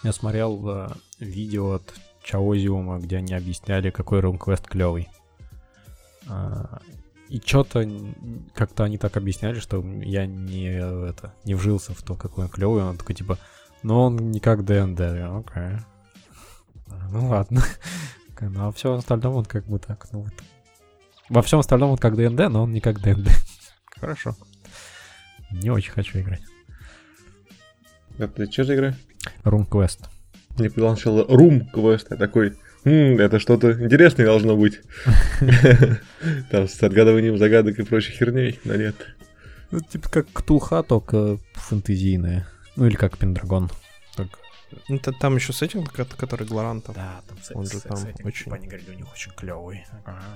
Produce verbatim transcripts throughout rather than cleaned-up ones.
Я смотрел э, видео от Chaosium, где они объясняли, какой RuneQuest клевый. А, и что-то как-то они так объясняли, что я не, это, не вжился в то, какой он клевый. Он такой типа, ну он не как ди энд ди. Окей. Ну ладно. Ну а все остальное он как бы так. Ну, вот. Во всем остальном он как ди энд ди, но он не как ди энд ди. Хорошо. Не очень хочу играть. Это что за игра? RuneQuest. Мне предложил RuneQuest. Я такой, хм, это что-то интересное должно быть. Там с отгадыванием загадок и прочей херней, но нет. Ну, типа как Ктулха, только фэнтезийная. Ну или как Пендрагон. Так. Это там еще сеттинг, который Глорантов. Да, там сеттинг. Он же там очень... Типа они говорили, у них очень клевый.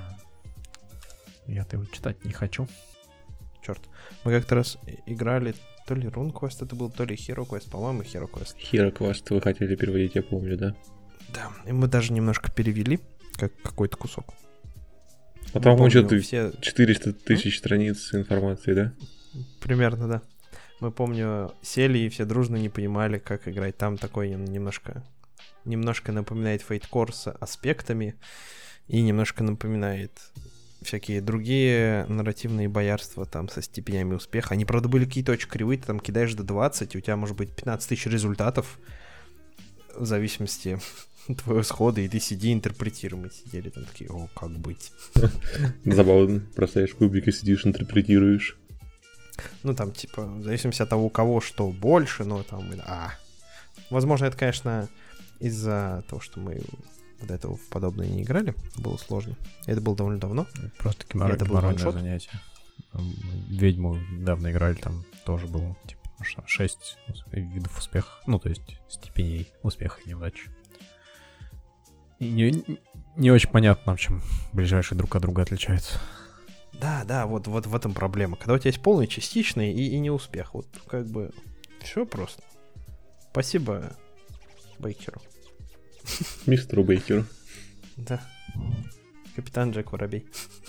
Я-то его читать не хочу. Черт. Мы как-то раз играли, то ли RuneQuest это был, то ли HeroQuest, по-моему, HeroQuest. HeroQuest вы хотели переводить, я помню, да? Да, и мы даже немножко перевели, как какой-то кусок. А там помню, что-то все... четыреста тысяч страниц информации, да? Примерно, да. Мы, помню, сели и все дружно не понимали, как играть. Там такой немножко, немножко напоминает Fate Core с аспектами и немножко напоминает всякие другие нарративные боярства там со степенями успеха. Они, правда, были какие-то очень кривые. Ты там кидаешь до двадцати, у тебя может быть пятнадцать тысяч результатов в зависимости от твоего схода, и ты сиди, интерпретируй. Мы сидели там такие, о, как быть. Забавно. Бросаешь кубик и сидишь, интерпретируешь. Ну, там, типа, в зависимости от того, у кого что больше, но там, а. Возможно, это, конечно, из-за того, что мы до этого в подобное не играли, было сложно. Это было довольно давно. Просто геморройное занятие. Ведьму недавно играли, там тоже было, типа, шесть видов успеха. Ну, то есть степеней успеха и неудачи. И не, не очень понятно, в чем ближайшие друг от друга отличаются. Да, да, вот, вот в этом проблема. Когда у тебя есть полный, частичный и, и неуспех. Вот как бы все просто. Спасибо Бейкеру. Мистеру Бейкеру. Да. Капитан Джек Воробей.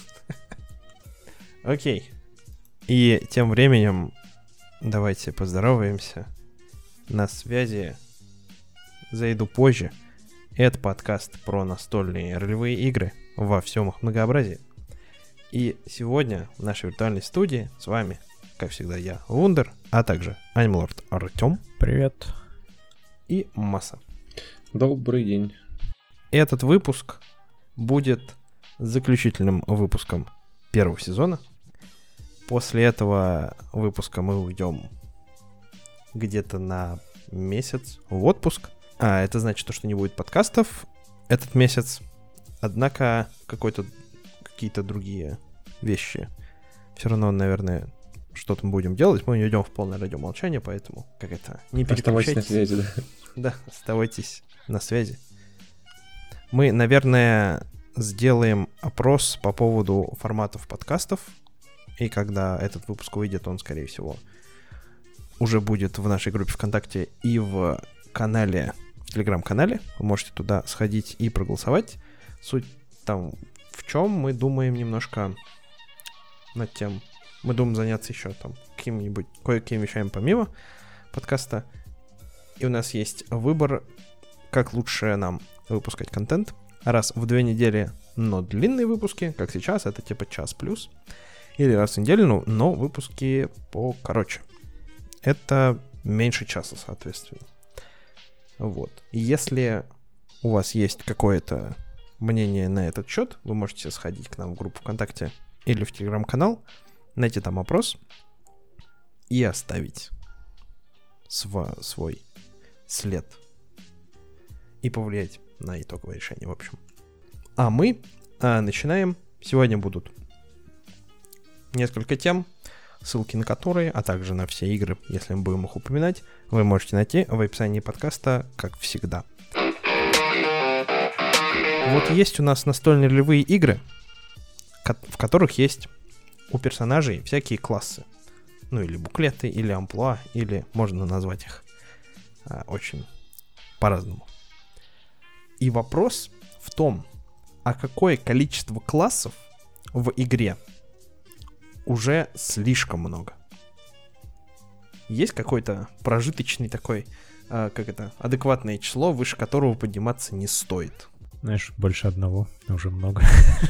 Окей. И тем временем давайте поздороваемся. На связи зайду позже. Это подкаст про настольные ролевые игры во всем их многообразии. И сегодня в нашей виртуальной студии с вами, как всегда, я, Вундер, а также Анималорд Артем. Привет. И Масса. Добрый день. Этот выпуск будет заключительным выпуском первого сезона. После этого выпуска мы уйдем где-то на месяц в отпуск. А это значит, что не будет подкастов этот месяц. Однако какой-то какие-то другие вещи. Все равно, наверное, что-то мы будем делать. Мы не идем в полное радиомолчание, поэтому как это, не переключайтесь. Оставайтесь на связи, да. Да, оставайтесь на связи. Мы, наверное, сделаем опрос по поводу форматов подкастов. И когда этот выпуск выйдет, он, скорее всего, уже будет в нашей группе ВКонтакте и в канале, в Телеграм-канале. Вы можете туда сходить и проголосовать. Суть там в чем мы думаем немножко над тем. Мы думаем заняться еще там какими-нибудь кое-какими вещами помимо подкаста. И у нас есть выбор, как лучше нам выпускать контент. Раз в две недели, но длинные выпуски, как сейчас, это типа час плюс. Или раз в неделю, ну, но выпуски покороче. Это меньше часа, соответственно. Вот. И если у вас есть какое-то мнение на этот счет, вы можете сходить к нам в группу ВКонтакте или в Телеграм-канал, найти там опрос и оставить св- свой след и повлиять на итоговое решение, в общем. А мы а, начинаем. Сегодня будут несколько тем, ссылки на которые, а также на все игры, если мы будем их упоминать, вы можете найти в описании подкаста, как всегда. Вот есть у нас настольные ролевые игры, в которых есть у персонажей всякие классы. Ну, или буклеты, или амплуа, или можно назвать их а, очень по-разному. И вопрос в том, а какое количество классов в игре уже слишком много? Есть какой-то прожиточный такой а, как это, адекватное число, выше которого подниматься не стоит. Знаешь, больше одного уже много.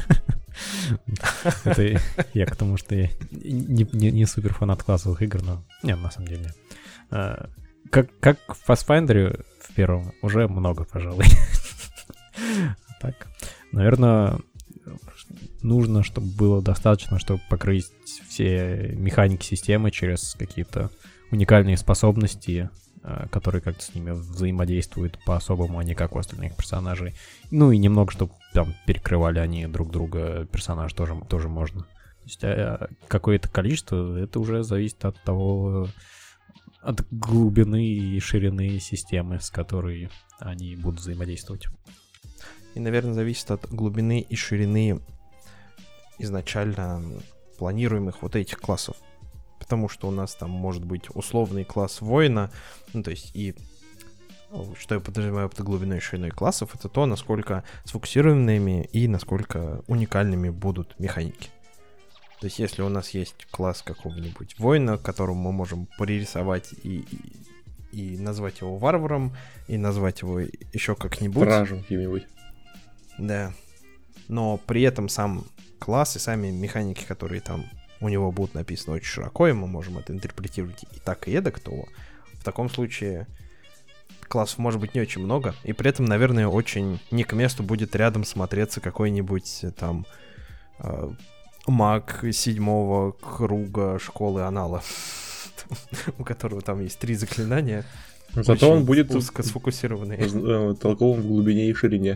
Это я к тому, что я не, не, не супер фанат классовых игр, но нет, на самом деле. Как, как в Pathfinder в первом уже много, пожалуй. Так, наверное, нужно, чтобы было достаточно, чтобы покрыть все механики системы через какие-то уникальные способности, которые как-то с ними взаимодействуют по-особому, а не как у остальных персонажей. Ну и немного, чтобы там перекрывали они друг друга, персонаж тоже, тоже можно. То есть а какое-то количество, это уже зависит от того, от глубины и ширины системы, с которой они будут взаимодействовать. И, наверное, зависит от глубины и ширины изначально планируемых вот этих классов. Потому что у нас там может быть условный класс воина, ну, то есть и что я подразумеваю под глубиной и шириной классов, это то, насколько сфокусированными и насколько уникальными будут механики. То есть если у нас есть класс какого-нибудь воина, которому мы можем пририсовать и, и, и назвать его варваром, и назвать его еще как-нибудь. Стражем каким-нибудь. Да. Но при этом сам класс и сами механики, которые там у него будут написаны очень широко, и мы можем это интерпретировать и так, и эдак, то в таком случае классов может быть не очень много, и при этом, наверное, очень не к месту будет рядом смотреться какой-нибудь там э, маг седьмого круга школы Анала, у которого там есть три заклинания. Зато он будет узко сфокусированные. Толковым в глубине и ширине.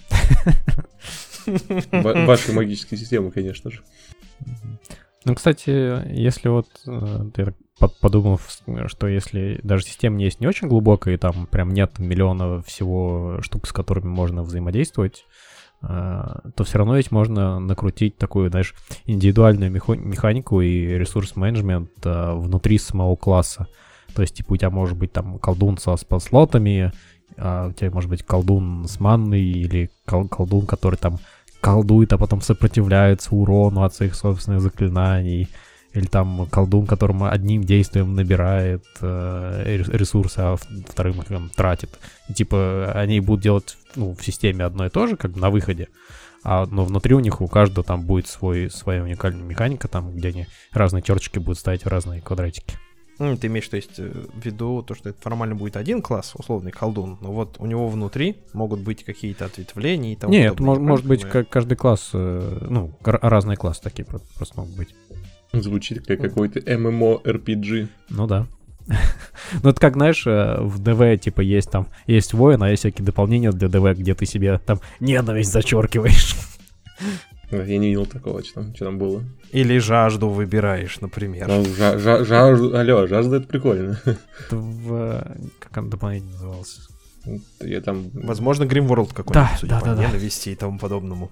Вашей магической системы, конечно же. Ну, кстати, если вот ты подумал, что если даже система есть не очень глубокая, и там прям нет миллиона всего штук, с которыми можно взаимодействовать, то все равно ведь можно накрутить такую, знаешь, индивидуальную механику и ресурс-менеджмент внутри самого класса. То есть, типа, у тебя может быть там колдун со спелслотами, а у тебя может быть колдун с манной или кол- колдун, который там колдует, а потом сопротивляется урону от своих собственных заклинаний, или там колдун, которому одним действием набирает э, ресурсы, а вторым их там, тратит. И типа они будут делать ну, в системе одно и то же, как бы на выходе, а, но внутри у них у каждого там будет свой, своя уникальная механика, там, где они разные черточки будут ставить в разные квадратики. Ну, ты имеешь, то есть, в виду то, что это формально будет один класс, условный колдун, но вот у него внутри могут быть какие-то ответвления и тому Нет, подобное. Нет, может быть, как каждый класс, ну, разные классы такие просто могут быть. Звучит как какой-то эм эм о эр пи джи. Ну да. Ну это как, знаешь, в ДВ, типа, есть там, есть воин, а есть всякие дополнения для ДВ, где ты себе там ненависть зачеркиваешь. Я не видел такого, что там, что там было. Или жажду выбираешь, например. Ну, жа- жа- жажду, алло, жажда — это прикольно. Это в... Как оно дополнение называлось? Я там... Возможно, Grimworld какой-нибудь, да, судя да, по да, ненависти да. и тому подобному.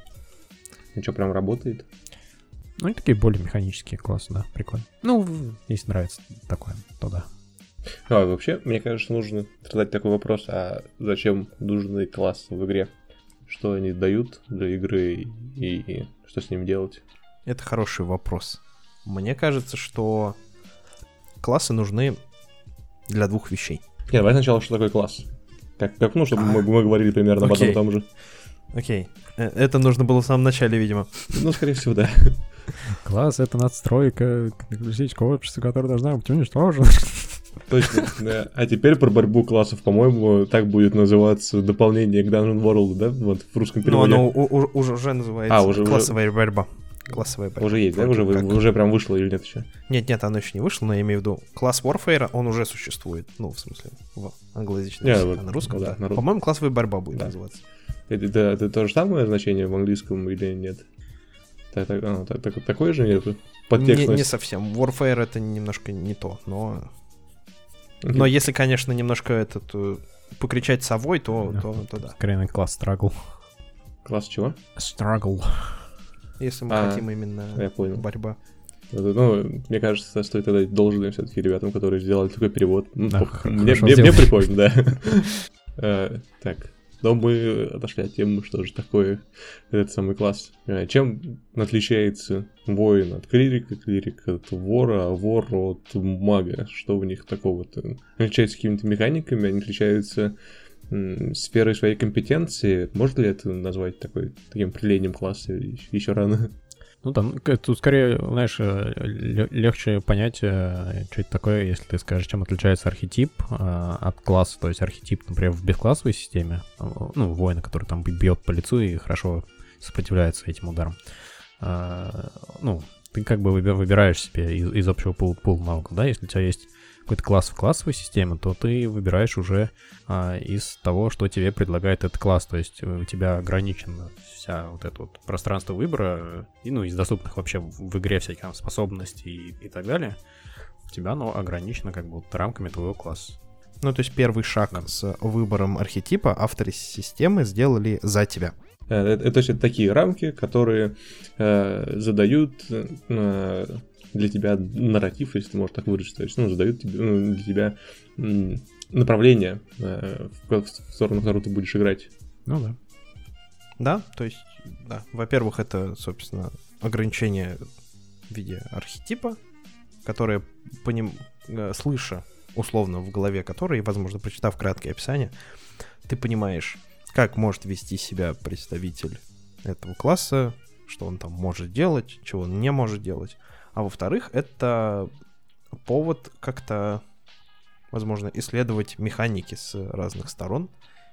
Ну что, прям работает? Ну и такие более механические классы, да, прикольно. Ну, если нравится такое, то да. А, вообще, мне кажется, нужно задать такой вопрос, а зачем нужны классы в игре? Что они дают для игры и, и что с ним делать? Это хороший вопрос. Мне кажется, что классы нужны для двух вещей. Нет, давай сначала, что такое класс. Как, как ну, чтобы а, мы, мы говорили примерно об одном и том же. Окей. Это нужно было в самом начале, видимо. Ну, скорее всего, да. Класс — это надстройка капиталистического общества, которая должна быть уничтожена. Точно, да. А теперь про борьбу классов, по-моему, так будет называться дополнение к Dungeon World, да? Вот в русском переводе. Ну, оно у- у- уже, уже называется а, уже, классовая уже... борьба. Классовая борьба. Уже есть, да? Уже, как... уже прям вышло или нет еще? Нет, нет, оно еще не вышло, но я имею в виду класс Warfare, он уже существует. Ну, в смысле, в англоязычном языке, yeah, а на русском, да. да. На По-моему, классовая борьба будет да. называться. Это, это, это то же самое значение в английском или нет? Так, так, а, так, так, такое же нет? Не, не совсем. Warfare это немножко не то, но... Okay. Но если, конечно, немножко этот покричать совой, то, yeah. то, то да. Скорее, класс Struggle. Класс чего? Struggle. Если мы а, хотим именно я понял. борьба. Ну, мне кажется, стоит отдать должное все-таки ребятам, которые сделали такой перевод. Да, мне, мне, мне прикольно, да. Так, Но мы отошли от темы, что же такое этот самый класс. Чем отличается воин от клирика, клирик от вора, а вор от мага? Что в них такого-то? Они отличаются какими-то механиками, они отличаются м, сферой своей компетенции. Можно ли это назвать такой, таким определением класса? Еще рано. Ну, там, тут скорее, знаешь, легче понять, что это такое, если ты скажешь, чем отличается архетип от класса. То есть архетип, например, в бесклассовой системе, ну, воина, который там бьет по лицу и хорошо сопротивляется этим ударам. Ну, ты как бы выбираешь себе из, из общего пула пул навыков, да, если у тебя есть какой-то класс в классовой системе, то ты выбираешь уже а, из того, что тебе предлагает этот класс. То есть у тебя ограничено вся вот это вот пространство выбора, и, ну, из доступных вообще в игре всяких там способностей и, и так далее. У тебя оно ограничено как бы вот рамками твоего класса. Ну, то есть первый шаг да. с выбором архетипа авторы системы сделали за тебя. Это, это, это такие рамки, которые э, задают... Э, для тебя нарратив, если можно так выразиться, то есть, ну, задают тебе, ну, для тебя м, направление, э, в, в сторону, в которую ты будешь играть. Ну да. Да, то есть, да. Во-первых, это, собственно, ограничение в виде архетипа, которое, по ним, э, слыша условно в голове которой, возможно, прочитав краткое описание, ты понимаешь, как может вести себя представитель этого класса, что он там может делать, чего он не может делать. А во-вторых, это повод как-то, возможно, исследовать механики с разных сторон.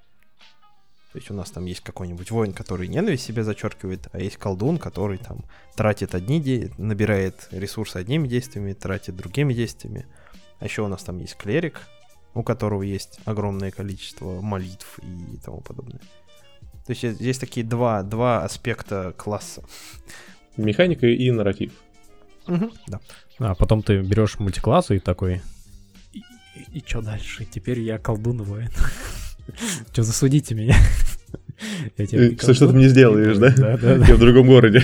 То есть у нас там есть какой-нибудь воин, который ненависть себе зачеркивает, а есть колдун, который там тратит одни де... набирает ресурсы одними действиями, тратит другими действиями. А еще у нас там есть клерик, у которого есть огромное количество молитв и тому подобное. То есть здесь такие два, два аспекта класса. Механика и нарратив. Угу, да. А потом ты берешь мультиклассы и такой... И, и, и что дальше? Теперь я колдун воин. Что, засудите меня? Что ты мне сделаешь, да? Да, да, да. Я в другом городе.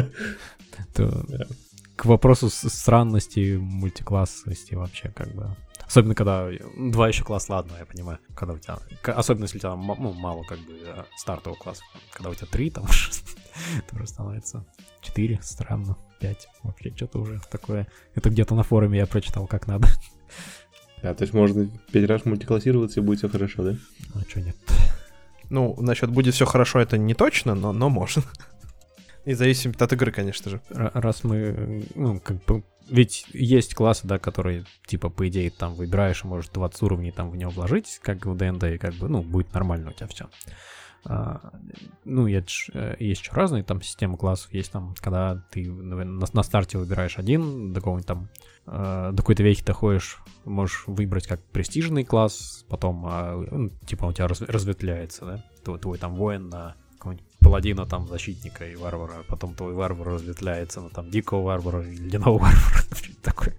К вопросу странности мультиклассности вообще как бы... Особенно, когда два еще класса, ладно, я понимаю, когда у тебя... Особенно, если у тебя ну, мало как бы стартового класса. Когда у тебя три, там тоже становится четыре, странно. пять. Вообще что-то уже такое. Это где-то на форуме я прочитал, как надо. А, то есть можно пять раз мультиклассироваться и будет все хорошо, да? А что нет? Ну, насчет будет все хорошо, это не точно, но, но можно. И зависит от игры, конечно же. Раз мы, ну, как бы, ведь есть классы, да, которые, типа, по идее, там выбираешь, и можешь двадцать уровней там в него вложить, как в ДНД, и как бы, ну, будет нормально у тебя все. А, ну, есть, есть еще разные там системы классов. Есть там, когда ты на, на старте выбираешь один, до какого-нибудь там, до какой-то вехи ты ходишь, можешь выбрать как престижный класс, потом, ну, типа, у тебя разветвляется, да, твой, твой там воин на какого-нибудь паладина, там, защитника и варвара, потом твой варвар разветвляется на там дикого варвара и ледяного варвара, что-то такое.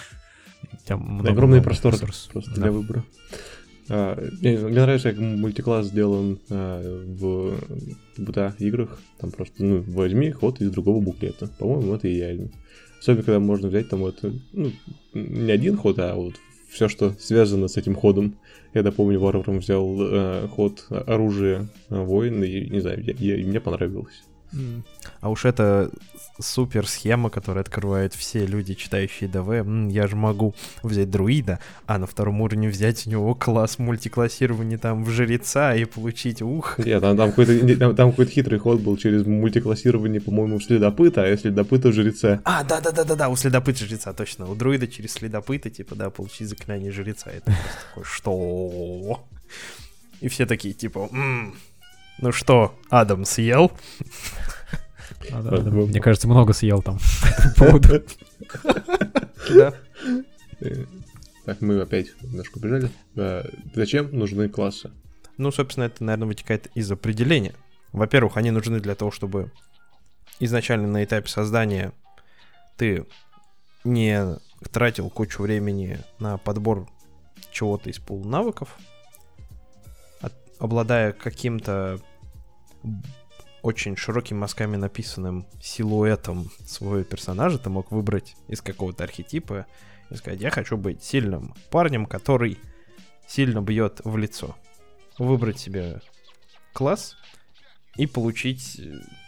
Огромный простор просто для выбора. А, мне, мне нравится, как мультикласс сделан а, в джи ти эй играх. Там просто, ну, возьми ход из другого буклета. По-моему, это идеально. Особенно, когда можно взять там это, ну, не один ход, а вот все, что связано с этим ходом. Я напомню, варваром взял а, ход оружия а, воин, и, не знаю, я, я, и мне понравилось. А уж это супер схема, которая открывает все люди, читающие ДВ. М, я же могу взять друида, а на втором уровне взять у него класс мультиклассирования там в жреца и получить ух. Нет, там, там, какой-то, там, там какой-то хитрый ход был через мультиклассирование, по-моему, в следопыта, а если следопыта в жреца. А, да-да-да-да-да, у следопыта жреца, точно. У друида через следопыта, типа, да, получить заклинание жреца. Это просто такое, что? И все такие, типа, м-м, ну что, Адам съел? А, да, да, мне кажется, много съел там по поводу. Да. Так, мы опять немножко убежали. Зачем нужны классы? Ну, собственно, это, наверное, вытекает из определения. Во-первых, они нужны для того, чтобы изначально на этапе создания ты не тратил кучу времени на подбор чего-то из пула навыков, обладая каким-то очень широкими мазками написанным силуэтом своего персонажа, ты мог выбрать из какого-то архетипа и сказать: я хочу быть сильным парнем, который сильно бьет в лицо. Выбрать себе класс и получить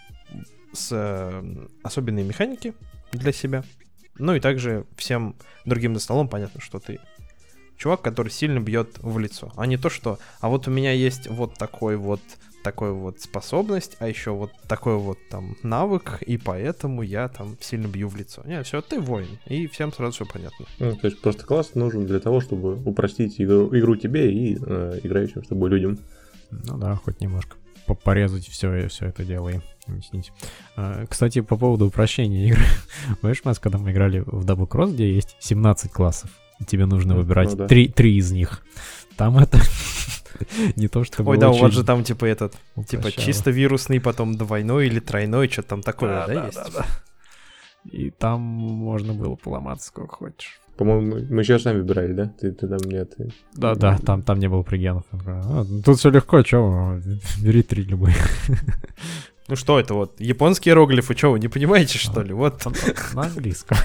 с особенные механики для себя. Ну и также всем другим за столом понятно, что ты чувак, который сильно бьет в лицо. А не то, что а вот у меня есть вот такой вот такой вот способность, а еще вот такой вот там навык, и поэтому я там сильно бью в лицо. Нет, все, ты воин, и всем сразу все понятно. Ну, то есть просто класс нужен для того, чтобы упростить игру, игру тебе и э, играющим с тобой людям. Ну да, хоть немножко порезать все, все это дело и объяснить. А, кстати, по поводу упрощения игры. Помнишь, Макс, когда мы играли в Double Cross, где есть семнадцать классов, и тебе нужно выбирать ну, да. три, три из них. Там это не то, что... Ой, да, у вас же там типа этот, типа чисто вирусный, потом двойной или тройной, что-то там такое, да, есть? Да, да. И там можно было поломаться сколько хочешь. По-моему, мы сейчас сами выбирали, да? Ты, ты там нет. Ты... Да, да, там, там не было пригенов. А, тут все легко, чё, бери три любые. Ну что это вот, японские иероглифы, чё, вы не понимаете, что ли? Вот. На английском.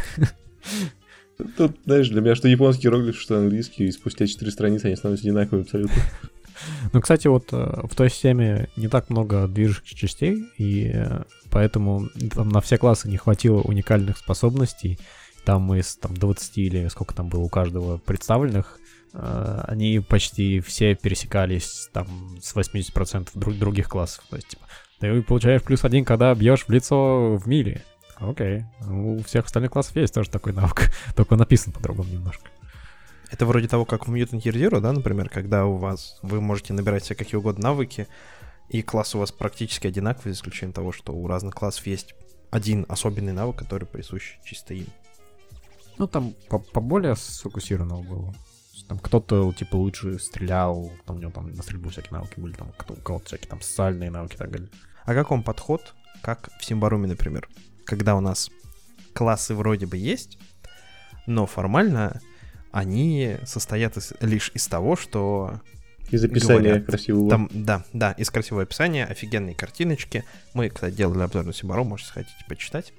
Тут, знаешь, для меня что японский иероглиф, что английский, и спустя четыре страницы они становятся одинаковыми абсолютно. Ну, кстати, вот в той системе не так много движущих частей, и поэтому там на все классы не хватило уникальных способностей. Там из там, двадцати или сколько там было у каждого представленных, э, они почти все пересекались там с восемьдесят процентов друг, других классов. То есть, типа, ты получаешь плюс один, когда бьешь в лицо в миле. Окей. У всех остальных классов есть тоже такой навык, только написан по-другому немножко. Это вроде того, как в Mutant Year Zero, да, например, когда у вас вы можете набирать себе какие угодно навыки, и класс у вас практически одинаковый, за исключением того, что у разных классов есть один особенный навык, который присущ чисто им. Ну, там поболее сфокусированного было. Там кто-то, типа, лучше стрелял, там у него там на стрельбу всякие навыки были, там кто, у кого-то всякие там социальные навыки и так далее. А как вам подход, как в Симбаруме, например, когда у нас классы вроде бы есть, но формально они состоят из, лишь из того, что... Из описания говорят, красивого. Там, да, да, из красивого описания, офигенные картиночки. Мы, кстати, делали обзор на Симбарум, можете сходить почитать.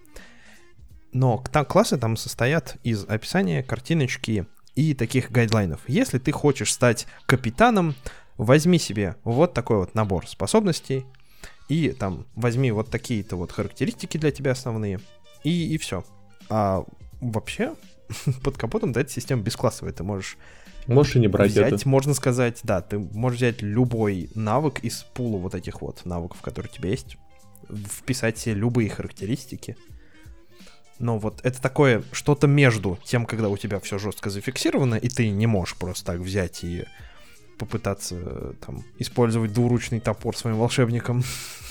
Но там классы там состоят из описания, картиночки и таких гайдлайнов. Если ты хочешь стать капитаном, возьми себе вот такой вот набор способностей и там возьми вот такие-то вот характеристики для тебя основные, и, и все. А вообще под капотом, да, эта система бесклассовая. Ты можешь, можешь и не брать взять, это. Можно сказать, да, ты можешь взять любой навык из пула вот этих вот навыков, которые у тебя есть, вписать себе любые характеристики. Но вот это такое что-то между тем, когда у тебя все жестко зафиксировано, и ты не можешь просто так взять и попытаться там использовать двуручный топор своим волшебником.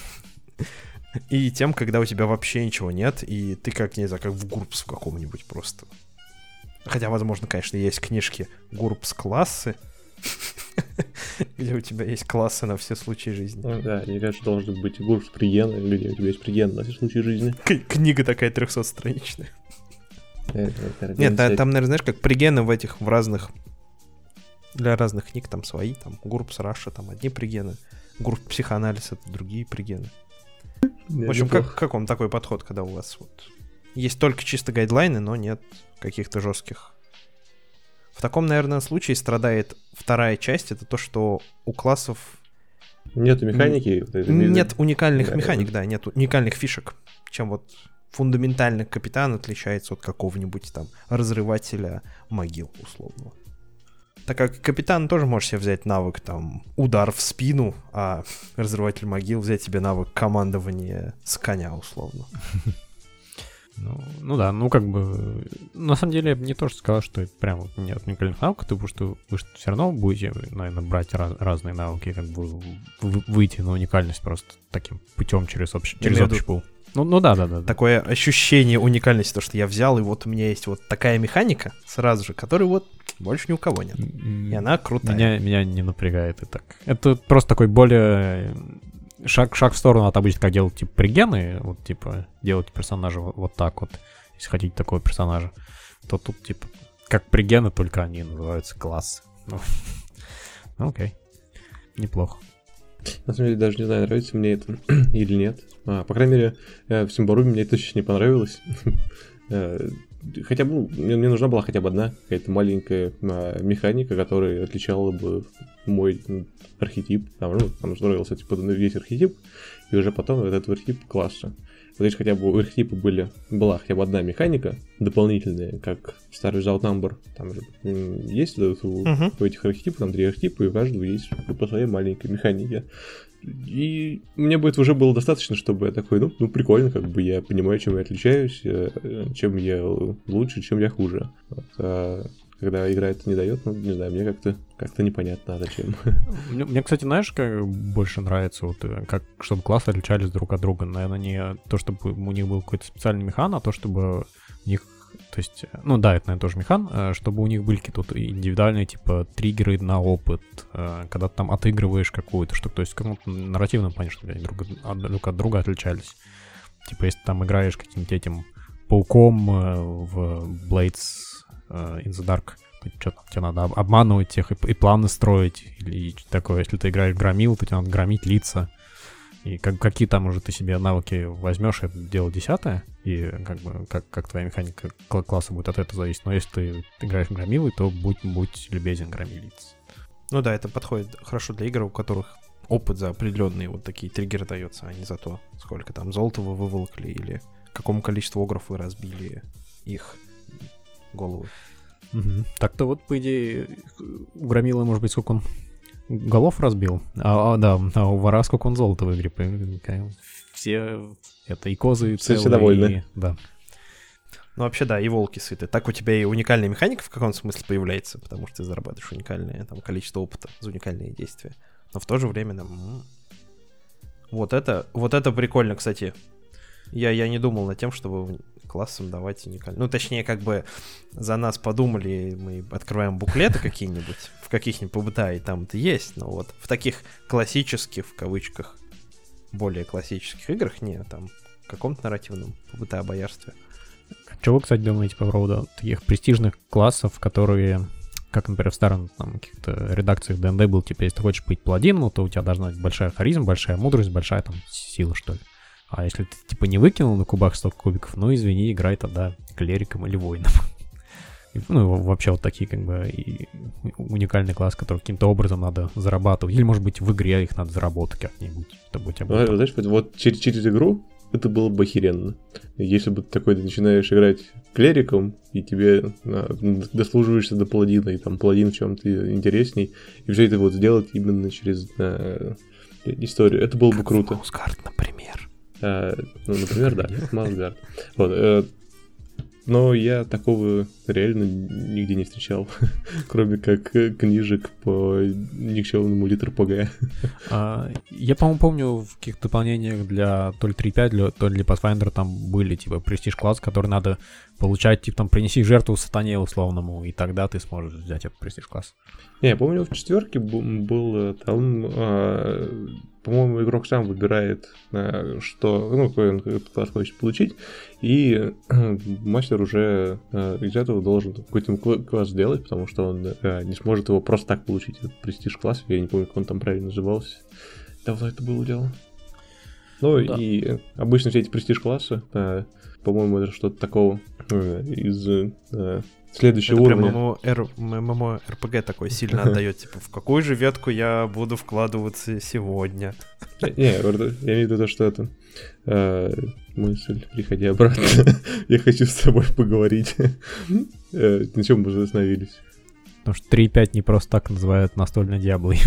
И тем, когда у тебя вообще ничего нет, и ты как, не знаю, как в гурпс в каком-нибудь просто. Хотя, возможно, конечно, есть книжки гурпс-классы, где у тебя есть классы на все случаи жизни. Ну, да, мне кажется, должен быть гурпс приген, где у тебя есть приген на все случаи жизни. К- книга такая трехсотстраничная. Нет, да, там, наверное, знаешь, как пригены в этих, в разных... Для разных книг там свои, там гурпс Раша, там одни пригены, гурпс психоанализ — это другие пригены. В общем, как, как вам такой подход, когда у вас вот есть только чисто гайдлайны, но нет каких-то жестких? В таком, наверное, случае страдает вторая часть, это то, что у классов... Нет механики? Нет уникальных да, механик, да, нет уникальных фишек, чем вот фундаментально капитан отличается от какого-нибудь там разрывателя могил условного. Так как капитан тоже можешь себе взять навык там удар в спину, а разрыватель могил взять себе навык командования с коня условно. Ну, ну да, ну как бы... На самом деле я бы не то, что сказал, что это прям нет уникальных навыков, потому что вы все равно будете, наверное, брать раз, разные навыки, как бы выйти на уникальность просто таким путем через общий, через общий пул. Ну, ну да, да, да. Такое ощущение уникальности, то, что я взял, и вот у меня есть вот такая механика сразу же, которой вот больше ни у кого нет. И она крутая. Меня, меня не напрягает и так. Это просто такой более... Шаг, шаг в сторону от обычно, как делают, типа, пригены, вот, типа, делать персонажа вот, вот так вот, если хотите такого персонажа, то тут, типа, как пригены, только они называются классы. Ну, ну окей, неплохо. На самом деле, даже не знаю, нравится мне это или нет. А, по крайней мере, в Симбаруме мне это точно не понравилось. хотя бы, ну, мне, мне нужна была хотя бы одна какая-то маленькая а, механика, которая отличала бы мой архетип. Там, ну, там строился типа весь архетип, и уже потом этот архетип класса. Вот если хотя бы у архетипа были, была хотя бы одна механика дополнительная, как старый Outnumber, там же есть у, uh-huh. у этих архетипов, там три архетипа, и у каждого есть по своей маленькой механике. И мне бы этого уже было достаточно, чтобы я такой, ну, ну прикольно, как бы я понимаю, чем я отличаюсь, чем я лучше, чем я хуже. Вот, а когда игра это не дает, ну, не знаю, мне как-то, как-то непонятно, а зачем. Мне, мне, кстати, знаешь, как больше нравится, вот, как, чтобы классы отличались друг от друга. Наверное, не то, чтобы у них был какой-то специальный механ, а то, чтобы у них, то есть, ну да, это, наверное, тоже механ, чтобы у них были какие-то вот индивидуальные, типа, триггеры на опыт, когда ты там отыгрываешь какую-то штуку, то есть в каком-то нарративном плане, чтобы они друг от, друг от друга отличались. Типа, если ты там играешь каким-то этим пауком в Blades in the Dark, что там тебе надо обманывать тех и, и планы строить, или такое, если ты играешь в громил, то тебе надо громить лица. И как, какие там уже ты себе навыки возьмешь, это дело десятое, и как бы как, как твоя механика класса будет от этого зависеть. Но если ты играешь в громилы, то будь, будь любезен, громи лица. Ну да, это подходит хорошо для игр, у которых опыт за определенные вот такие триггеры дается, а не за то, сколько там золота вы выволокли, или какому количеству огров вы разбили их головы. Угу. Так-то вот, по идее, у громила, может быть, сколько он голов разбил, а, а да, а у вора сколько он золота в игре. Все это и козы, и целые. Все довольны. И, да. Ну, вообще, да, и волки сыты. Так у тебя и уникальная механика в каком-то смысле появляется, потому что ты зарабатываешь уникальное там количество опыта за уникальные действия. Но в то же время, да, вот это, вот это прикольно, кстати. Я, я не думал над тем, чтобы классам давать уникально. Ну, точнее, как бы за нас подумали, мы открываем буклеты какие-нибудь в каких-нибудь ПБТА, и там это есть, но вот в таких классических, в кавычках, более классических играх, не, там, в каком-то нарративном ПБТА боярстве. Что вы, кстати, думаете по поводу таких престижных классов, которые, как, например, в старых там, каких-то редакциях ди энд ди был, типа, если ты хочешь быть паладином, то у тебя должна быть большая харизма, большая мудрость, большая там сила, что ли. А если ты, типа, не выкинул на кубах столько кубиков, ну, извини, играй тогда клериком или воином. Ну, вообще вот такие, как бы, и уникальный класс, который каким-то образом надо зарабатывать. Или, может быть, в игре их надо заработать как-нибудь, чтобы у тебя было... Знаешь, вот через, через игру это было бы охеренно. Если бы ты такой ты начинаешь играть клериком, и тебе а, дослуживаешься до паладина, и там паладин в чем-то интересней, и все это вот сделать именно через а, историю. Это было бы круто. Маусгард, например. А, ну, например, да, Маусгард. Вот, э, но я такого реально нигде не встречал, кроме как книжек по никчемному литр-ПГ. А, я, по-моему, помню в каких-то дополнениях для то ли три пять, то ли для Pathfinder там были, типа, престиж-класс, который надо получать, типа, там, принеси жертву сатане условному, и тогда ты сможешь взять этот престиж-класс. Не, я помню, в четверке был там, а, по-моему, игрок сам выбирает, а, что, ну, какой он этот класс хочет получить, и а, мастер уже а, из этого должен какой-то класс сделать, потому что он а, не сможет его просто так получить, этот престиж-класс, я не помню, как он там правильно назывался. Давно это было дело. Ну, да. И обычно все эти престиж-классы, а, по-моему, это что-то такого а, из... А, следующего это уровня. Прям ММО-РПГ такой сильно отдает, типа, в какую же ветку я буду вкладываться сегодня? Не, я имею в виду то, что это мысль, приходи обратно. Я хочу с тобой поговорить. На чем мы уже остановились? Потому что три пять не просто так называют настольной Диаблой,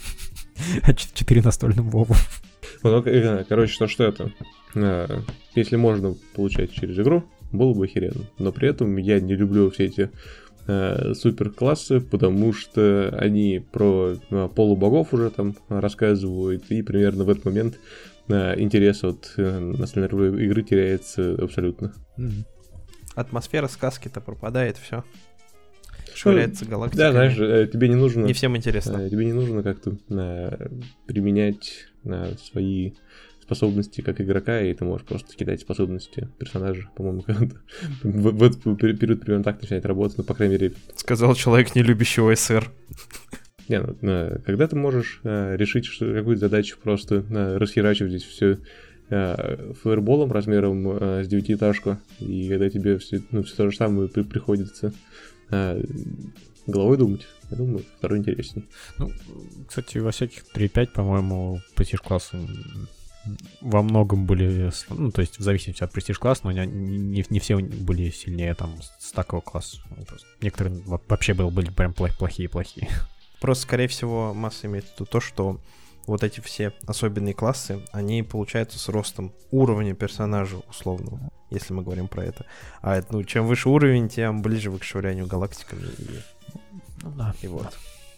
а четыре настольным Вову. Короче, то, что это? Если можно получать через игру, было бы охеренно. Но при этом я не люблю все эти э, суперклассы, потому что они про э, полубогов уже там рассказывают, и примерно в этот момент э, интерес от э, настольной игры теряется абсолютно. Mm-hmm. Атмосфера сказки-то пропадает, все. Швыряется галактика. Да, знаешь, э, тебе не нужно... Не всем интересно. Э, тебе не нужно как-то э, применять э, свои... способности как игрока, и ты можешь просто кидать способности персонажа, по-моему, в, в этот период примерно так начинает работать, ну, по крайней мере... Сказал человек, не любящий ОСР. Не, ну, когда ты можешь а, решить что, какую-то задачу, просто а, расхерачив здесь все э, фаерболом размером э, с девятиэтажку, и когда тебе все, ну, все то же самое при- приходится э, головой думать, я думаю, второй интереснее. Ну, кстати, во всяких три пять, по-моему, престиж-классы во многом были, ну, то есть в зависимости от престиж-класса, но не, не, не все были сильнее там стакового класса. Некоторые вообще были, были прям плохие-плохие. Просто, скорее всего, масса имеет в виду то, что вот эти все особенные классы, они получаются с ростом уровня персонажа условного, если мы говорим про это. А ну, чем выше уровень, тем ближе вы к швырянию галактиками. И, ну, да. И вот.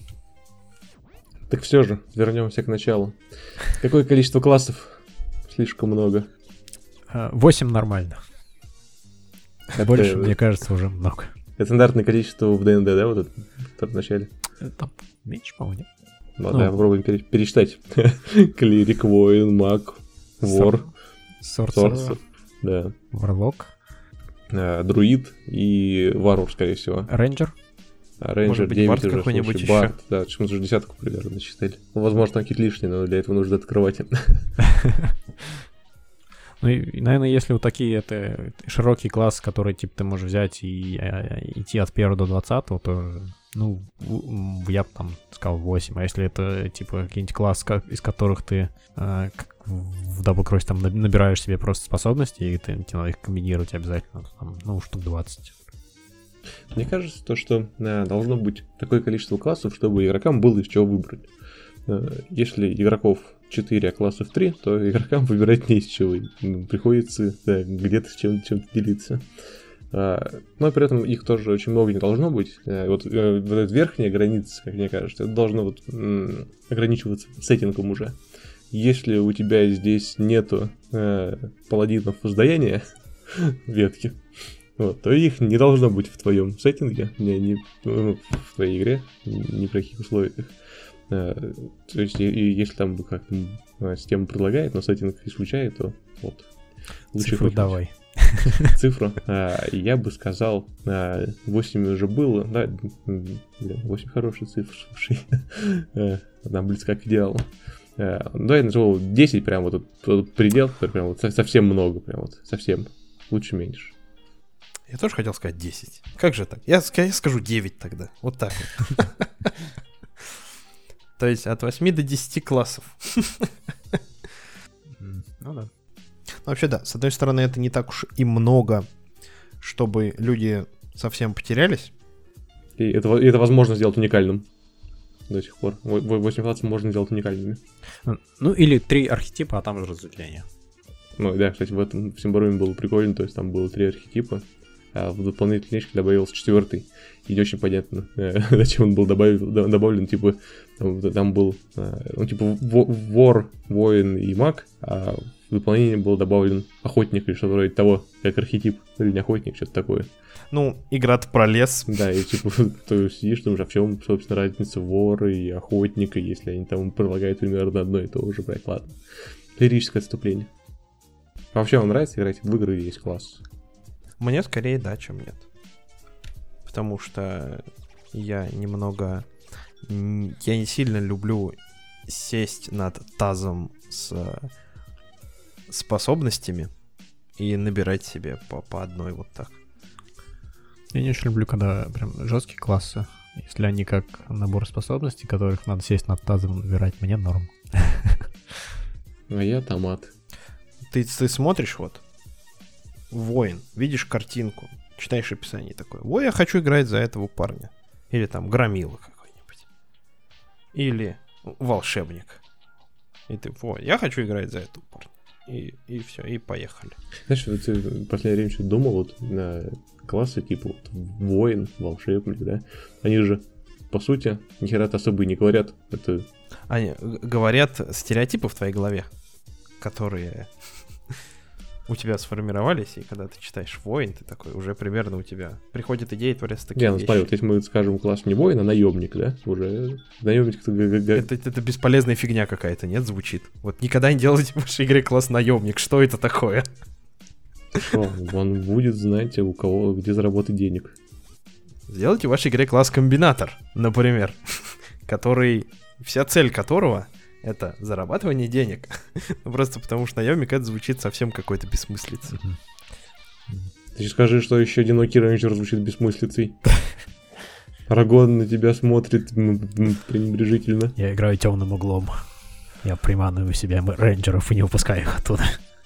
Так все же, вернемся к началу. Какое количество классов? Слишком много. Восемь нормально. Это... Больше, мне кажется, уже много. Это стандартное количество в ди энд ди, да, вот это, в начале? Там меньше, по-моему, нет? Ну, ну, да, попробуем пере- пересчитать. Клирик, воин, маг, вор, сорсер, да. Варлок, а, друид и варвар, скорее всего. Рейнджер. А Рейнджер быть, девять Бард уже, какой-нибудь слушай, еще? Бард, да, мы уже десятку примерно насчитали. Ну, возможно, там какие-то лишние, но для этого нужно открывать. Ну и, наверное, если вот такие это широкий класс, который типа ты можешь взять и а, идти от первого до двадцатого, то, ну, я бы там сказал восемь. А если это типа какие-нибудь классы, из которых ты а, в Double Cross там набираешь себе просто способности, и ты, тебе надо их комбинировать обязательно, там, ну, штук двадцать. Мне кажется, то, что э, должно быть такое количество классов, чтобы игрокам было из чего выбрать. Э, если игроков четыре, а классов три, то игрокам выбирать не из чего. Ну, приходится да, где-то с чем- чем-то делиться. А, но при этом их тоже очень много не должно быть. А, вот, э, вот эта верхняя граница, как мне кажется, это должно вот, м- ограничиваться сеттингом уже. Если у тебя здесь нету э, паладинов воздаяния ветки, вот, то их не должно быть в твоем сеттинге, не, не, ну, в твоей игре, ни при каких условиях. А, то есть, и, и если там как-то а, система предлагает, но сеттинг исключает, то вот. Лучше Цифру давай. Цифру. А, я бы сказал, а, восемь уже было, да, восемь хорошая цифра, слушай. Она близка к идеалу. А, да, я назвал десять, прям вот этот предел, который прям вот совсем много, прям вот совсем. Лучше меньше. Я тоже хотел сказать десять. Как же так? Я, я скажу девять тогда. Вот так вот. То есть от восьми до десяти классов. Ну да. Вообще да, с одной стороны, это не так уж и много, чтобы люди совсем потерялись. И это, это возможно сделать уникальным до сих пор. восемь классов можно сделать уникальными. Ну или три архетипа, а там уже разветвление. Ну да, кстати, в этом в Симбаруме было прикольно, то есть там было три архетипа, а в дополнительной книжке добавился четвертый. И не очень понятно, зачем он был добавлен, добавлен, типа, там, там был, он типа вор, воин и маг, а в дополнение был добавлен охотник или что-то вроде того, как архетип, или не охотник, что-то такое. Ну, игра-то про лес. Да, и типа, ты сидишь, думаешь, а в чем, собственно, разница вора и охотника, если они там предлагают примерно одно и то же, брать, ладно. Лирическое отступление. А вообще вам нравится играть в игры, есть класс? Мне скорее да, чем нет. Потому что я немного... Я не сильно люблю сесть над тазом с способностями и набирать себе по, по одной вот так. Я не очень люблю, когда прям жесткие классы. Если они как набор способностей, которых надо сесть над тазом и набирать, мне норм. А я томат. Ты, ты смотришь вот, воин, видишь картинку, читаешь описание такое. Ой, я хочу играть за этого парня. Или там громила какой-нибудь. Или волшебник. И ты, ой, я хочу играть за этого парня. И, и все, и поехали. Знаешь, вот ты в последнее время что-то думал, вот на классы типа вот, воин, волшебник, да? Они же, по сути, ни хера-то особо и не говорят. Это... Они говорят стереотипы в твоей голове, которые у тебя сформировались, и когда ты читаешь воин, ты такой, уже примерно у тебя приходит идея, творятся такие не, ну вещи. смотри, вот если мы скажем класс не воин, а наемник, да? Уже наемник... Это, это бесполезная фигня какая-то, нет, звучит? Вот никогда не делайте в вашей игре класс наемник, что это такое? Что, он будет знать, у кого, где заработать денег. Сделайте в вашей игре класс комбинатор, например, который, вся цель которого это зарабатывание денег. Ну, просто потому что наемник это звучит совсем какой-то бессмыслицей. Ты скажи, что еще одинокий рейнджер звучит бессмыслицей. Арагон на тебя смотрит пренебрежительно. Я играю темным углом. Я приманиваю себе рейнджеров и не выпускаю их оттуда.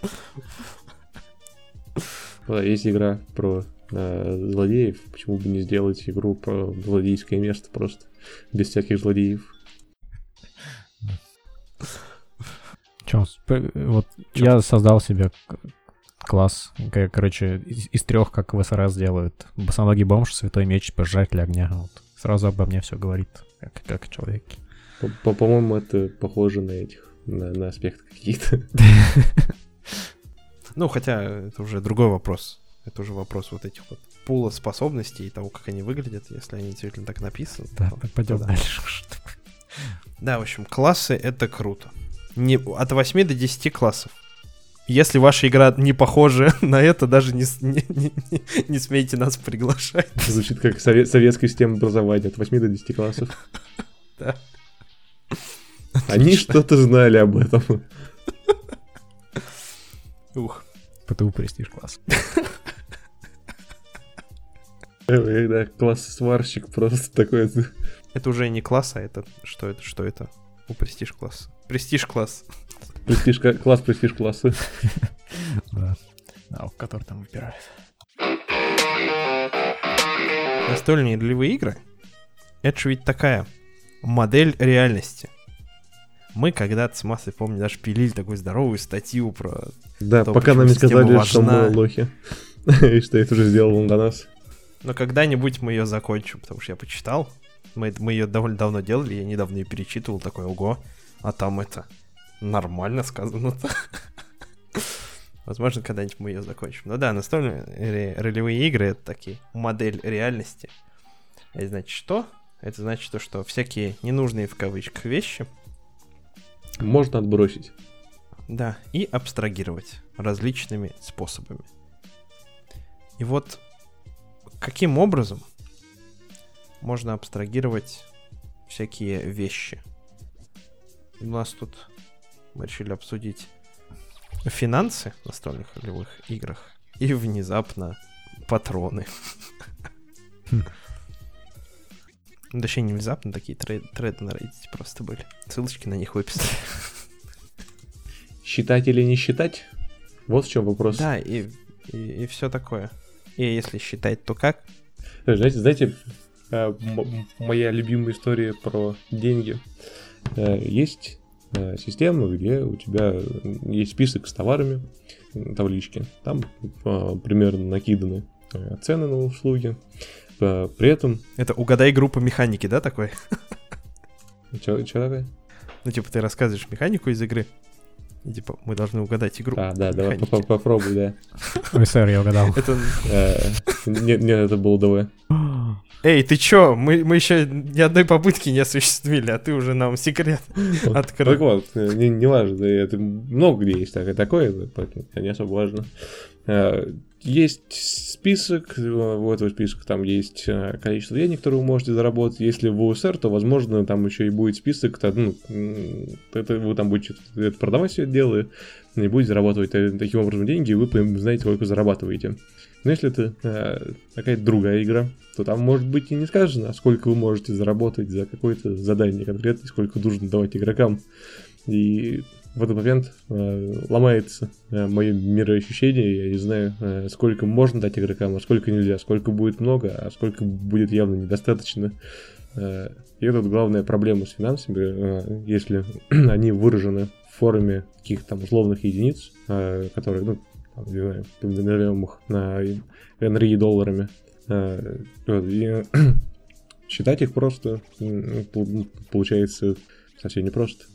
Есть игра про э, злодеев. Почему бы не сделать игру про злодейское место просто? Без всяких злодеев. Чё, вот Чё? Я создал себе класс, короче, из, из трех, как в эс эр эс делают. Босоногий бомж, святой меч, пожиратель огня. Вот. Сразу обо мне все говорит, как, как человек. По-моему, это похоже на этих, на, на аспекты какие-то. Ну, хотя это уже другой вопрос. Это уже вопрос вот этих вот пула способностей и того, как они выглядят, если они действительно так написаны. Да, то, пойдем то дальше. Да, в общем, классы — это круто. Не, от восьми до десяти классов. Если ваша игра не похожа на это, даже не, не, не, не смейте нас приглашать. Звучит как совет, советская система образования от восьми до десяти классов. Да. Они что-то знали об этом. Ух. ПТУ престиж класс. Да, класс-сварщик просто такой. Это уже не класс, а это... Что это? Что это? У престиж класс. Престиж класс. Престиж класс, престиж классы. Да. А, который там выбирает. Настольные ролевые игры — это же ведь такая модель реальности. Мы когда-то с Массой, помню, даже пилили такую здоровую статью про... Да, то, пока нам не сказали, важна. что мы лохи. И что это уже сделал он до нас. Но когда-нибудь мы ее закончим, потому что я почитал. Мы, мы ее довольно давно делали, я недавно ее перечитывал, такой, ого, а там это нормально сказано-то. Возможно, когда-нибудь мы ее закончим. Ну да, настольные ролевые игры — это такие модель реальности. Это значит что? Это значит то, что всякие ненужные в кавычках вещи можно отбросить. Да, и абстрагировать различными способами. И вот каким образом можно абстрагировать всякие вещи? У нас тут мы решили обсудить финансы в настольных ролевых играх и внезапно патроны. Ну, точнее, не внезапно, такие тред- треды на Reddit просто были. Ссылочки на них выписали. Считать или не считать? Вот в чем вопрос. Да, и, и, и все такое. И если считать, то как? Знаете, знаете, моя любимая история про деньги. Есть система, где у тебя есть список с товарами, таблички. Там примерно накиданы цены на услуги. При этом... Это угадай группу механики, да, такой? Чё, чё такое? Ну, типа, ты рассказываешь механику из игры, и, типа, мы должны угадать игру. А, да, давай попробуй, да. Ой, сэр, я угадал. Нет, нет, это был ДВ. Эй, ты чё? Мы, мы еще ни одной попытки не осуществили, а ты уже нам секрет открыл. Так вот, не, не важно, это много где есть так, такое, поэтому это не особо важно. Есть список, в этом списке там есть количество денег, которые вы можете заработать. Если в ОСР, то, возможно, там еще и будет список, ну, это, вы там будете это продавать все это дело, и будете зарабатывать таким образом деньги, и вы знаете, сколько зарабатываете. Но если это э, какая-то другая игра, то там, может быть, и не сказано, сколько вы можете заработать за какое-то задание конкретное, сколько нужно давать игрокам. И в этот момент э, ломается э, мое мироощущение, я не знаю, э, сколько можно дать игрокам, а сколько нельзя, сколько будет много, а сколько будет явно недостаточно. Э, и это вот главная проблема с финансами, э, если они выражены в форме каких-то там условных единиц, э, которые, ну, там, не знаю, назовем их на эн эр и долларами. Э, вот, и считать их просто получается совсем непросто.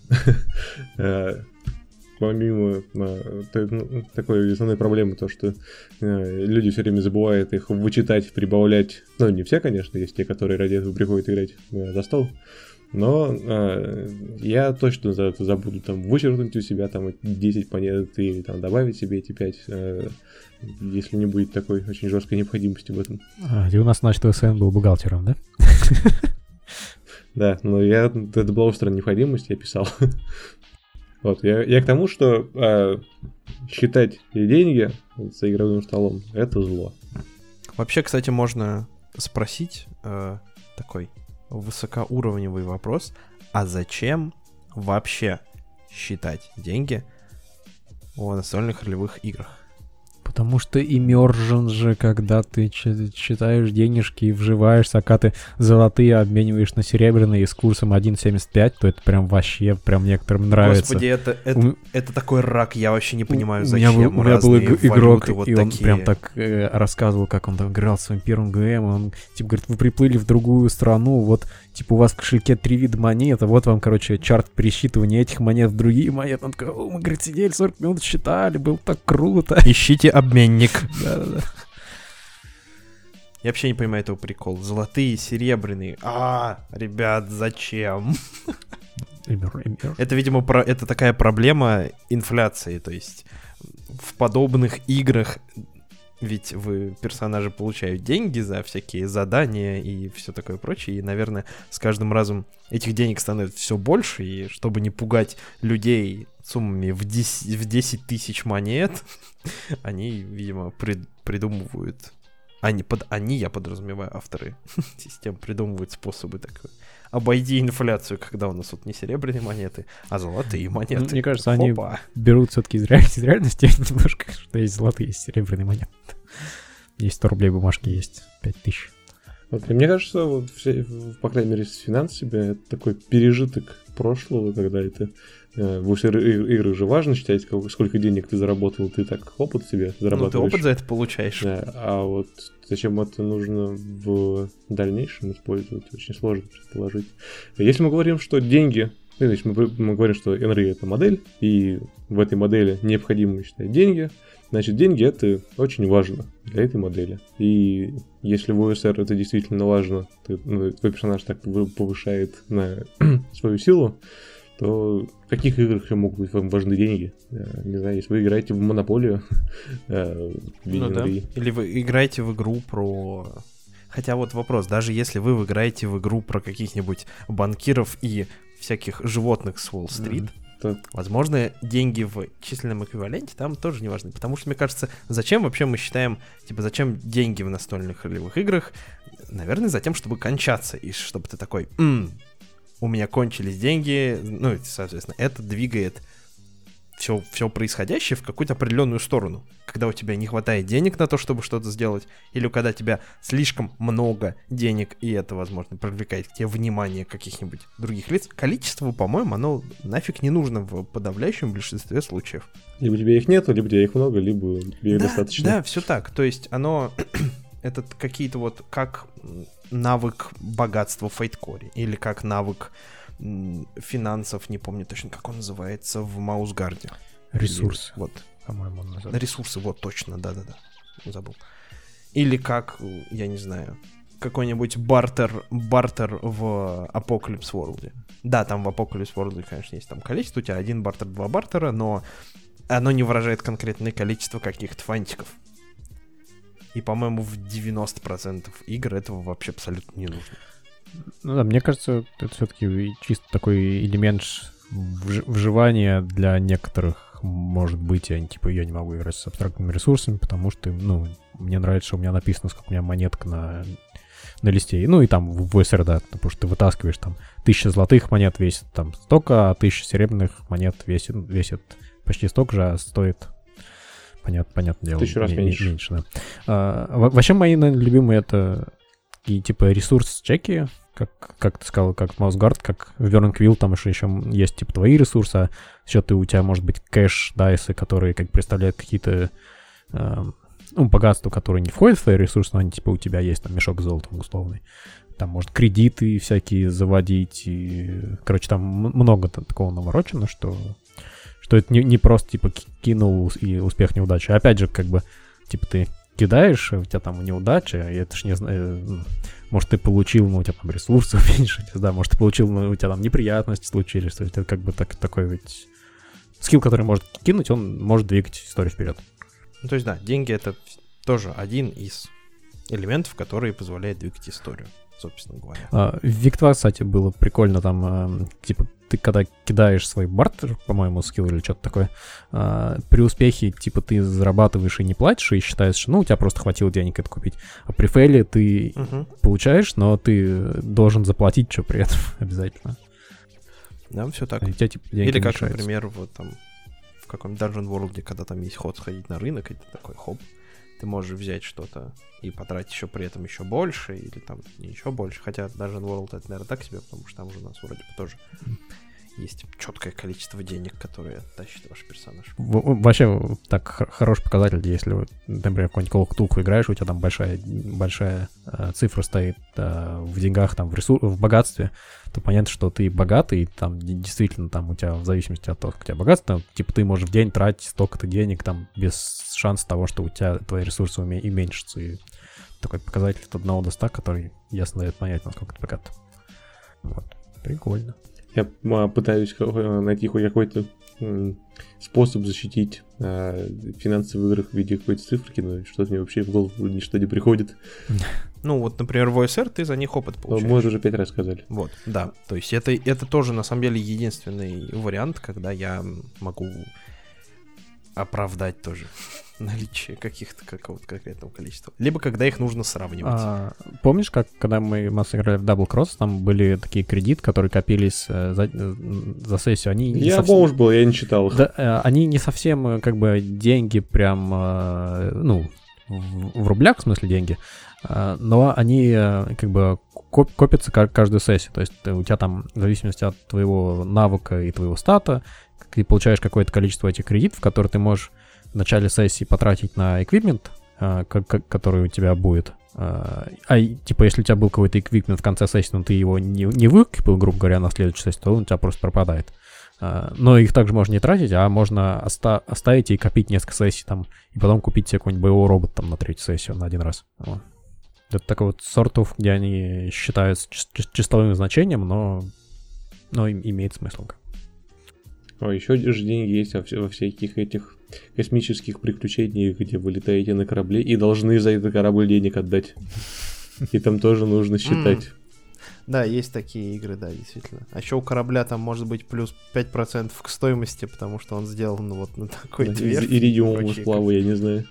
Помимо такой основной проблемы, то, что люди все время забывают их вычитать, прибавлять. Ну, не все, конечно, есть те, которые ради этого приходят играть за стол. Но я точно за это забуду там вычеркнуть у себя там десять монет или там добавить себе эти пять, если не будет такой очень жесткой необходимости в этом. А, и у нас, значит, СН был бухгалтером, да? Да, но я, это была острая необходимость, я писал. Вот, я, я к тому, что а, считать деньги за игровым столом — это зло. Вообще, кстати, можно спросить э, такой высокоуровневый вопрос, а зачем вообще считать деньги в настольных ролевых играх? Потому что immersion же, когда ты читаешь денежки и вживаешься, а когда ты золотые обмениваешь на серебряные с курсом один семьдесят пять, то это прям вообще, прям некоторым нравится. Господи, это, это, У... это такой рак, я вообще не понимаю, у зачем. Меня был, у меня был игрок, вот и такие. Он прям так э, рассказывал, как он там играл своим первым ГМ, он типа говорит, вы приплыли в другую страну, вот типа у вас в кошельке три вида монет, а вот вам, короче, чарт пересчитывания этих монет в другие монеты. Он такой, о, мы, говорит, сидели сорок минут, считали, было так круто. Ищите обменник. Да-да-да. Я вообще не понимаю этого прикола. Золотые, серебряные. А, ребят, зачем? Это, видимо, про... это такая проблема инфляции. То есть в подобных играх ведь вы, персонажи, получают деньги за всякие задания и все такое прочее. И, наверное, с каждым разом этих денег становится все больше. И чтобы не пугать людей суммами в десять, в десять тысяч монет, они, видимо, прид, придумывают... Они, под, они, я подразумеваю, авторы систем придумывают способы так обойти инфляцию, когда у нас вот не серебряные монеты, а золотые монеты. Ну, мне кажется, Опа. они берут все-таки из, реаль... из реальности немножко, что есть золотые, есть серебряные монеты. Есть сто рублей бумажки, есть пять тысяч. Вот, мне кажется, вот все, по крайней мере, с финансами, это такой пережиток прошлого, когда это э, в играх же важно считать, сколько денег ты заработал, ты так опыт себе зарабатываешь. Ну, ты опыт за это получаешь. Да, а вот зачем это нужно в дальнейшем использовать, очень сложно предположить. Если мы говорим, что деньги, ну, если мы, мы говорим, что эн эр и это модель, и в этой модели необходимо считать деньги, значит, деньги — это очень важно для этой модели. И если в о эс эр это действительно важно, ты, ну, твой персонаж так повышает на свою силу, то в каких играх еще могут быть вам важны деньги? Не знаю, если вы играете в Монополию, ну, да. Или вы играете в игру про... Хотя вот вопрос, даже если вы играете в игру про каких-нибудь банкиров и всяких животных с Уолл-стрит, mm-hmm. возможно, деньги в численном эквиваленте там тоже не важны. Потому что, мне кажется, зачем вообще мы считаем, типа, зачем деньги в настольных ролевых играх? Наверное, за тем, чтобы кончаться. И чтобы ты такой, м-м, у меня кончились деньги. Ну, соответственно, это двигает все, все происходящее в какую-то определенную сторону. Когда у тебя не хватает денег на то, чтобы что-то сделать, или когда у тебя слишком много денег, и это, возможно, привлекает к тебе внимание каких-нибудь других лиц, количество, по-моему, оно нафиг не нужно в подавляющем большинстве случаев. Либо тебе их нету, либо тебе их много, либо тебе их да, достаточно. Да, все так. То есть оно... это какие-то вот как навык богатства в фейткоре, или как навык финансов, не помню точно, как он называется, в Маусгарде. Ресурсы. Вот. По-моему, он называется. Ресурсы, вот, точно, да-да-да. Забыл. Или как, я не знаю, какой-нибудь бартер, бартер в Apocalypse World. Да, там в Apocalypse World, конечно, есть там количество, у тебя один бартер, два бартера, но оно не выражает конкретное количество каких-то фантиков. И, по-моему, в девяносто процентов игр этого вообще абсолютно не нужно. Ну да, мне кажется, это все-таки чисто такой элемент вживания для некоторых, может быть, я типа я не могу играть с абстрактными ресурсами, потому что, ну, мне нравится, что у меня написано, сколько у меня монетка на, на листе. Ну и там в о эс эр, да, потому что ты вытаскиваешь там тысяча золотых монет весит там столько, а тысяча серебряных монет весит, весит почти столько же, а стоит... Понятно, понятное дело. Тысячу раз меньше. меньше да. а, вообще мои, наверное, любимые это и типа ресурс-чеки, как, как ты сказал, как в Маусгард, как в Burning Quill, там еще, еще есть типа твои ресурсы, а еще ты, у тебя может быть кэш, дайсы, которые как представляют какие-то э, ну, богатства, которые не входят в твои ресурсы, но они типа у тебя есть, там мешок с золотом условный. Там может кредиты всякие заводить, и, короче, там много такого наворочено, что... что это не, не просто, типа, кинул и успех, неудача. Опять же, как бы, типа, ты кидаешь, у тебя там неудача, и это ж не знаю, может, ты получил, но у тебя там ресурсы уменьшились, да, может, ты получил, но у тебя там неприятности случились, то есть это как бы так, такой ведь скилл, который может кинуть, он может двигать историю вперед. Ну, то есть, да, деньги — это тоже один из элементов, которые позволяют двигать историю. собственно говоря. А, в Виктва, кстати, было прикольно там, а, типа, ты когда кидаешь свой бартер, по-моему, скилл или что-то такое, а, при успехе, типа, ты зарабатываешь и не платишь, и считаешь, ну, у тебя просто хватило денег это купить. А при фейле ты угу. получаешь, но ты должен заплатить что при этом обязательно. Да, все так. И тебя, типа, или как, мешаются. Например, вот там в каком-нибудь Dungeon World, когда там есть ход сходить на рынок, и ты такой, хоп, ты можешь взять что-то и потратить еще при этом еще больше, или там не еще больше. Хотя Dungeon World это, наверное, так себе, потому что там уже у нас вроде бы тоже есть четкое количество денег, которые тащит ваш персонаж. В- вообще, так х- хороший показатель, если, например, какой-нибудь Call of Cthulhu играешь, у тебя там большая, большая э, цифра стоит э, в деньгах, там, в, ресур- в богатстве, то понятно, что ты богатый, там, действительно, там, у тебя, в зависимости от того, как у тебя богатство, типа, ты можешь в день тратить столько-то денег, там, без шанса того, что у тебя твои ресурсы уме- уменьшатся. И такой показатель от одного до ста, который ясно дает понять, насколько ты богат. Вот. Прикольно. Я пытаюсь найти хоть какой-то способ защитить финансы в играх в виде какой-то циферки, но что-то мне вообще в голову ничто не приходит. Ну, вот, например, в о эс эр ты за них опыт получаешь. Мы уже пять раз сказали. Вот, да. То есть это, это тоже, на самом деле, единственный вариант, когда я могу оправдать тоже наличие каких-то какого-то конкретного количества. Либо когда их нужно сравнивать. А, помнишь, как когда мы массу играли в Double Cross, там были такие кредиты, которые копились э, за, за сессию. Они не я совсем... бомж был, я не читал их. Да, э, они не совсем э, как бы деньги прям, э, ну, в, в рублях, в смысле деньги, э, но они э, как бы коп, копятся каждую сессию. То есть ты, у тебя там, в зависимости от твоего навыка и твоего стата, ты получаешь какое-то количество этих кредитов, которые ты можешь в начале сессии потратить на эквипмент, э, к- к- который у тебя будет. Э, а типа, если у тебя был какой-то эквипмент в конце сессии, но ты его не, не выкупил, грубо говоря, на следующей сессии, то он у тебя просто пропадает. Э, но их также можно не тратить, а можно оста- оставить и копить несколько сессий там, и потом купить себе какой-нибудь боевой робот там на третью сессию на один раз. Вот. Это такой вот сортов, где они считаются чис- числовым значением, но, но им имеет смысл. А еще же деньги есть во, во всяких этих космических приключениях, где вы летаете на корабле и должны за этот корабль денег отдать. И там тоже нужно считать. Да, есть такие игры, да, действительно. А еще у корабля там может быть плюс пять процентов к стоимости, потому что он сделан вот на такой дверь. Из иридиумового сплава, я не знаю.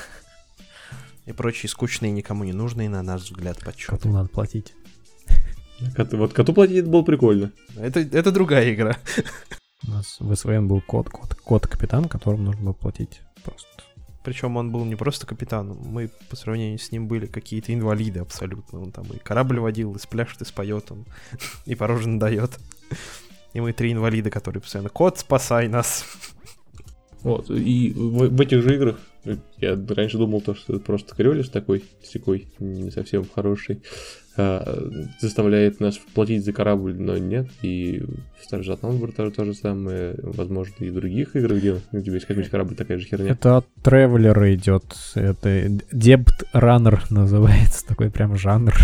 И прочие скучные, никому не нужные, на наш взгляд, подсчеты. Коту надо платить. Коту, вот коту платить было прикольно. Это, это другая игра. У нас в эс вэ эн был кот, кот, кот-капитан, которому нужно было платить просто. Причем он был не просто капитаном, мы по сравнению с ним были какие-то инвалиды абсолютно. Он там и корабль водил, и спляшет, и споет, он, и порожен дает. И мы три инвалида, которые постоянно: кот, спасай нас. Вот, и в, в этих же играх я раньше думал, то, что это просто крёлиш такой, секой, не совсем хороший, а, заставляет нас платить за корабль, но нет, и в Star Wars Outlander тоже то же самое, возможно, и в других играх, где у тебя есть какой-нибудь корабль, такая же херня. Это от Traveler идет, это Debt Runner называется, такой прям жанр.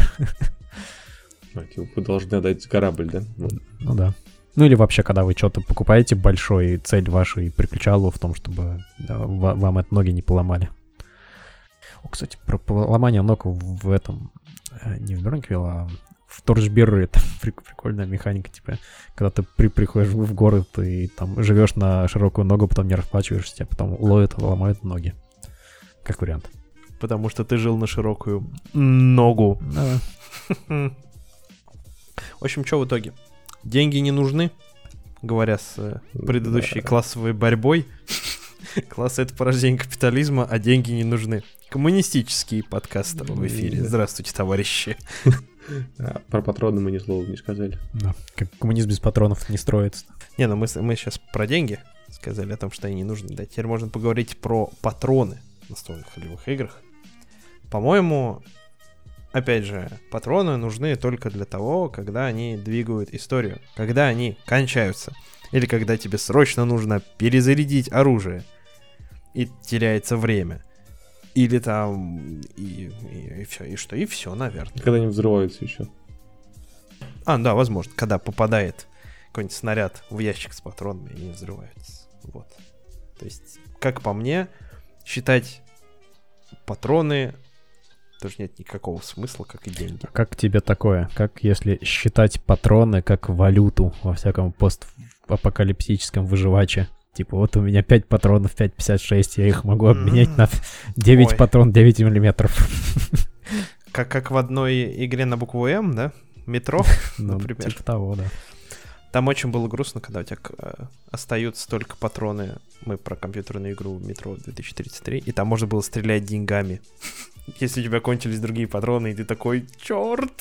А, типа, вы должны отдать корабль, да? Ну, ну да. Ну или вообще, когда вы что-то покупаете большой, цель вашей приключала в том, чтобы да, вам это ноги не поломали. О, кстати, про поломание ног в этом, не в Бернквилл, а в Торчберре, это прикольная механика, типа, когда ты при, приходишь в город и там живешь на широкую ногу, потом не расплачиваешься, тебя потом ловят, ломают ноги. Как вариант. Потому что ты жил на широкую ногу. Да. В общем, что в итоге? Деньги не нужны, говоря с предыдущей да. классовой борьбой. Класс — это порождение капитализма, а деньги не нужны. Коммунистический подкаст в эфире. Здравствуйте, товарищи. А, про патроны мы ни слова не сказали. Да, как коммунизм без патронов не строится. Не, ну мы, мы сейчас про деньги сказали, о том, что они не нужны. Да, теперь можно поговорить про патроны в настольных ролевых играх. По-моему, опять же, патроны нужны только для того, когда они двигают историю, когда они кончаются, или когда тебе срочно нужно перезарядить оружие, и теряется время, или там, и, и, и все, и что, и все, наверное. Когда они взрываются еще. А, да, возможно, когда попадает какой-нибудь снаряд в ящик с патронами, и они взрываются, вот. То есть, как по мне, считать патроны тоже нет никакого смысла, как и деньги. А как тебе такое? Как если считать патроны как валюту во всяком постапокалиптическом выживаче? Типа, вот у меня пять патронов, пять пятьдесят шесть, я их могу обменять mm-hmm. на девять Ой. Патрон девять миллиметров. Как, как в одной игре на букву М, да? Метро, ну, например. Типа того, да. Там очень было грустно, когда у тебя э, остаются только патроны. Мы про компьютерную игру Метро две тысячи тридцать три, и там можно было стрелять деньгами. Если у тебя кончились другие патроны, и ты такой, чёрт!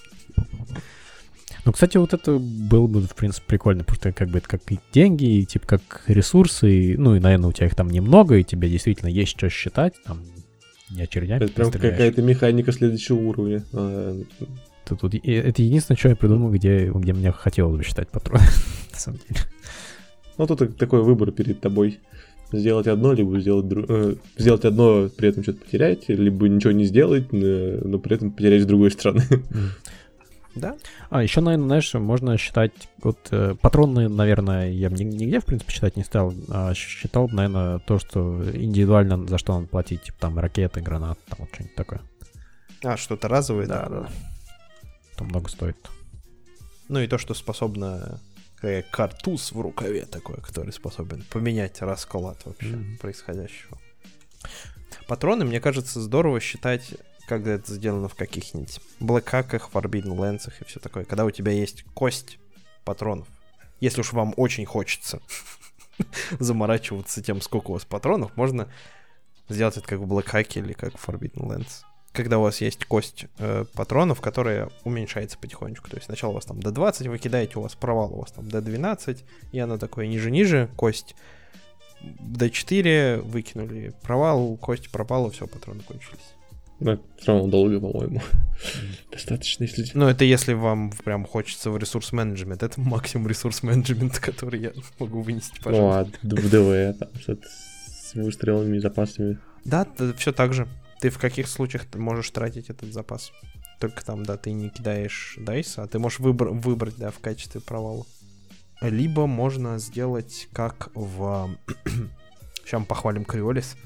Ну, кстати, вот это было бы, в принципе, прикольно, потому что как бы это как и деньги, и типа как ресурсы, и, ну и, наверное, у тебя их там немного, и тебе действительно есть что считать, там, не очередями. Это прям какая-то механика следующего уровня. Тут, тут, это единственное, что я придумал, где, где мне хотелось бы считать патроны, на самом деле. Ну, тут такой выбор перед тобой. Сделать одно, либо сделать, дру... э, сделать одно, при этом что-то потерять, либо ничего не сделать, но при этом потерять с другой стороны. Mm. Да. А, еще, наверное, знаешь, можно считать, вот э, патроны, наверное, я бы нигде, в принципе, считать не стал, а считал, наверное, то, что индивидуально за что надо платить, типа там ракеты, гранаты, там вот что-нибудь такое. А, что-то разовое? Да, да. Там много стоит. Ну и то, что способно... картуз в рукаве такой, который способен поменять расклад вообще mm-hmm. происходящего. Патроны, мне кажется, здорово считать, когда это сделано в каких-нибудь блэкхаках, Forbidden Lands и все такое. Когда у тебя есть кость патронов. Если уж вам очень хочется заморачиваться тем, сколько у вас патронов, можно сделать это как в блэкхаке или как в Forbidden Lands. Когда у вас есть кость э, патронов, которая уменьшается потихонечку. То есть сначала у вас там до двадцать, вы кидаете, у вас провал, у вас там до двенадцать, и оно такое ниже-ниже, кость до четыре, выкинули провал, кость пропала, все, патроны кончились. Ну, все равно долго, по-моему. Достаточно, если... Ну, это если вам прям хочется в ресурс-менеджмент. Это максимум ресурс-менеджмента, который я могу вынести, пожалуйста. Ну, а в ДВ, там, с выстрелами и запасами. Да, все так же. Ты в каких случаях ты можешь тратить этот запас? Только там, да, ты не кидаешь дайс, а ты можешь выбор- выбрать, да, в качестве провала. Либо можно сделать как в... Сейчас мы похвалим Криолис.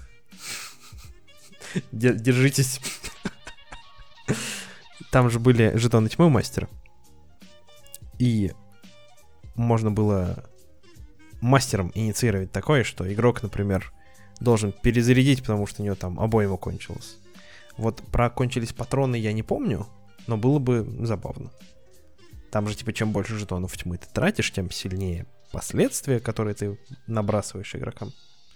Держитесь. Там же были жетоны тьмы мастера. И можно было мастером инициировать такое, что игрок, например, должен перезарядить, потому что у него там обойма кончилась. Вот про кончились патроны я не помню, но было бы забавно. Там же, типа, чем больше жетонов тьмы ты тратишь, тем сильнее последствия, которые ты набрасываешь игрокам.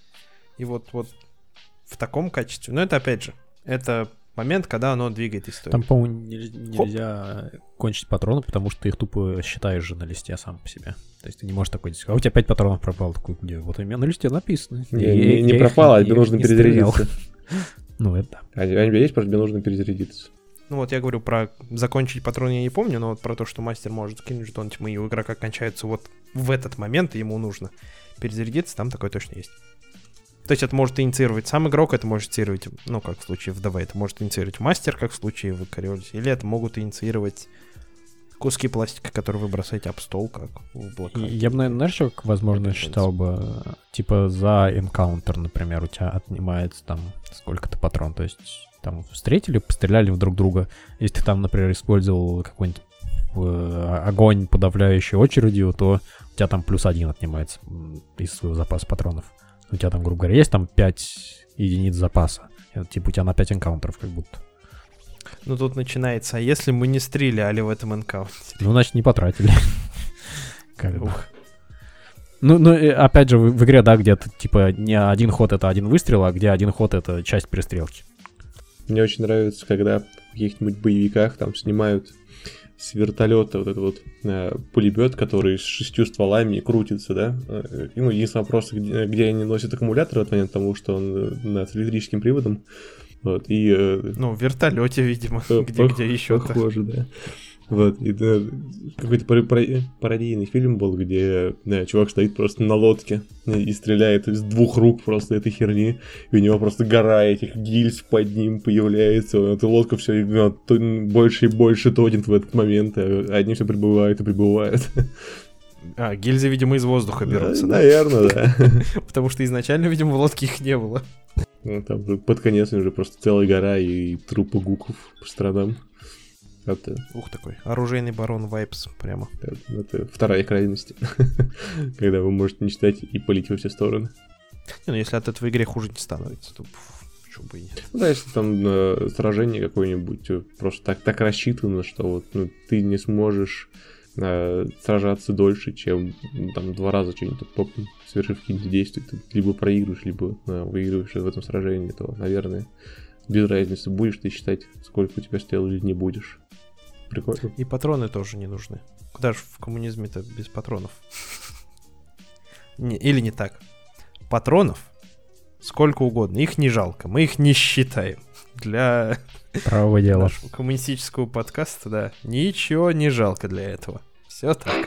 И вот, вот в таком качестве... Но это, опять же, это момент, когда оно двигает историю. Там, по-моему, нельзя Хоп. кончить патроны, потому что ты их тупо считаешь же на листе сам по себе. То есть ты не можешь такой сказать, а у тебя пять патронов пропало. Такой, где? Вот у меня на листе написано. Не, я, не, не пропало, а тебе нужно перезарядиться. Ну, это да. А у тебя есть, просто тебе нужно перезарядиться. Ну вот я говорю про закончить патрон я не помню, но вот про то, что мастер может скинуть жетон тьмы, и у игрока кончается вот в этот момент, и ему нужно перезарядиться, там такое точно есть. То есть это может инициировать сам игрок, это может инициировать, ну, как в случае в ДВ, это может инициировать мастер, как в случае в Кориолисе, или это могут инициировать куски пластика, которые вы бросаете об стол, как в блокаде. Я бы, наверное, знаешь, как, возможно, считал бы, типа, за энкаунтер, например, у тебя отнимается там сколько-то патрон, то есть там встретили, постреляли в друг друга, если ты там, например, использовал какой-нибудь э, огонь, подавляющий очередью, то у тебя там плюс один отнимается из своего запаса патронов. У тебя там, грубо говоря, есть там пять единиц запаса. Это, типа, у тебя на пять энкаунтеров как будто. Ну, тут начинается, а если мы не стреляли в этом энкаунтере? Ну, значит, не потратили. Как бы. Ну, ну, опять же, в игре, да, где типа не один ход — это один выстрел, а где один ход — это часть перестрелки. Мне очень нравится, когда в каких-нибудь боевиках там снимают с вертолета вот этот вот э, пулемет, который с шестью стволами крутится, да. Э, ну, единственный вопрос, где, где они носят аккумулятор от момента, потому что он э, с электрическим приводом. Вот, и, э, ну, в вертолете, видимо, э, где, пох- где еще-то. Похоже, да. Вот, и да, какой-то пар- пар- пародийный фильм был, где да, чувак стоит просто на лодке и стреляет из двух рук просто этой херни, и у него просто гора этих гильз под ним появляется, эта лодка все больше и больше тонет в этот момент, а они все прибывают и прибывают. А, гильзы, видимо, из воздуха берутся, да? Наверное, да. Потому что изначально, видимо, в лодке их не было. Ну, там под конец уже просто целая гора и трупы гуков по сторонам. Это... Ух, такой оружейный барон вайпс прямо. Это, это вторая крайность. Когда вы можете не читать и полить во все стороны. Не, ну если от этого игре хуже не становится, то почему бы и нет. Ну да, если там э, сражение какое-нибудь просто так, так рассчитано, что вот ну, ты не сможешь э, сражаться дольше, чем ну, там два раза что-нибудь, совершив какие-нибудь действия, ты либо проигрываешь, либо э, выигрываешь в этом сражении, то, наверное, без разницы, будешь ты считать, сколько у тебя стрел или не будешь. Прикольно. И патроны тоже не нужны. Куда же в коммунизме-то без патронов? Не, или не так. Патронов сколько угодно. Их не жалко. Мы их не считаем. Для правого дела. Нашего коммунистического подкаста, да. Ничего не жалко для этого. Все так.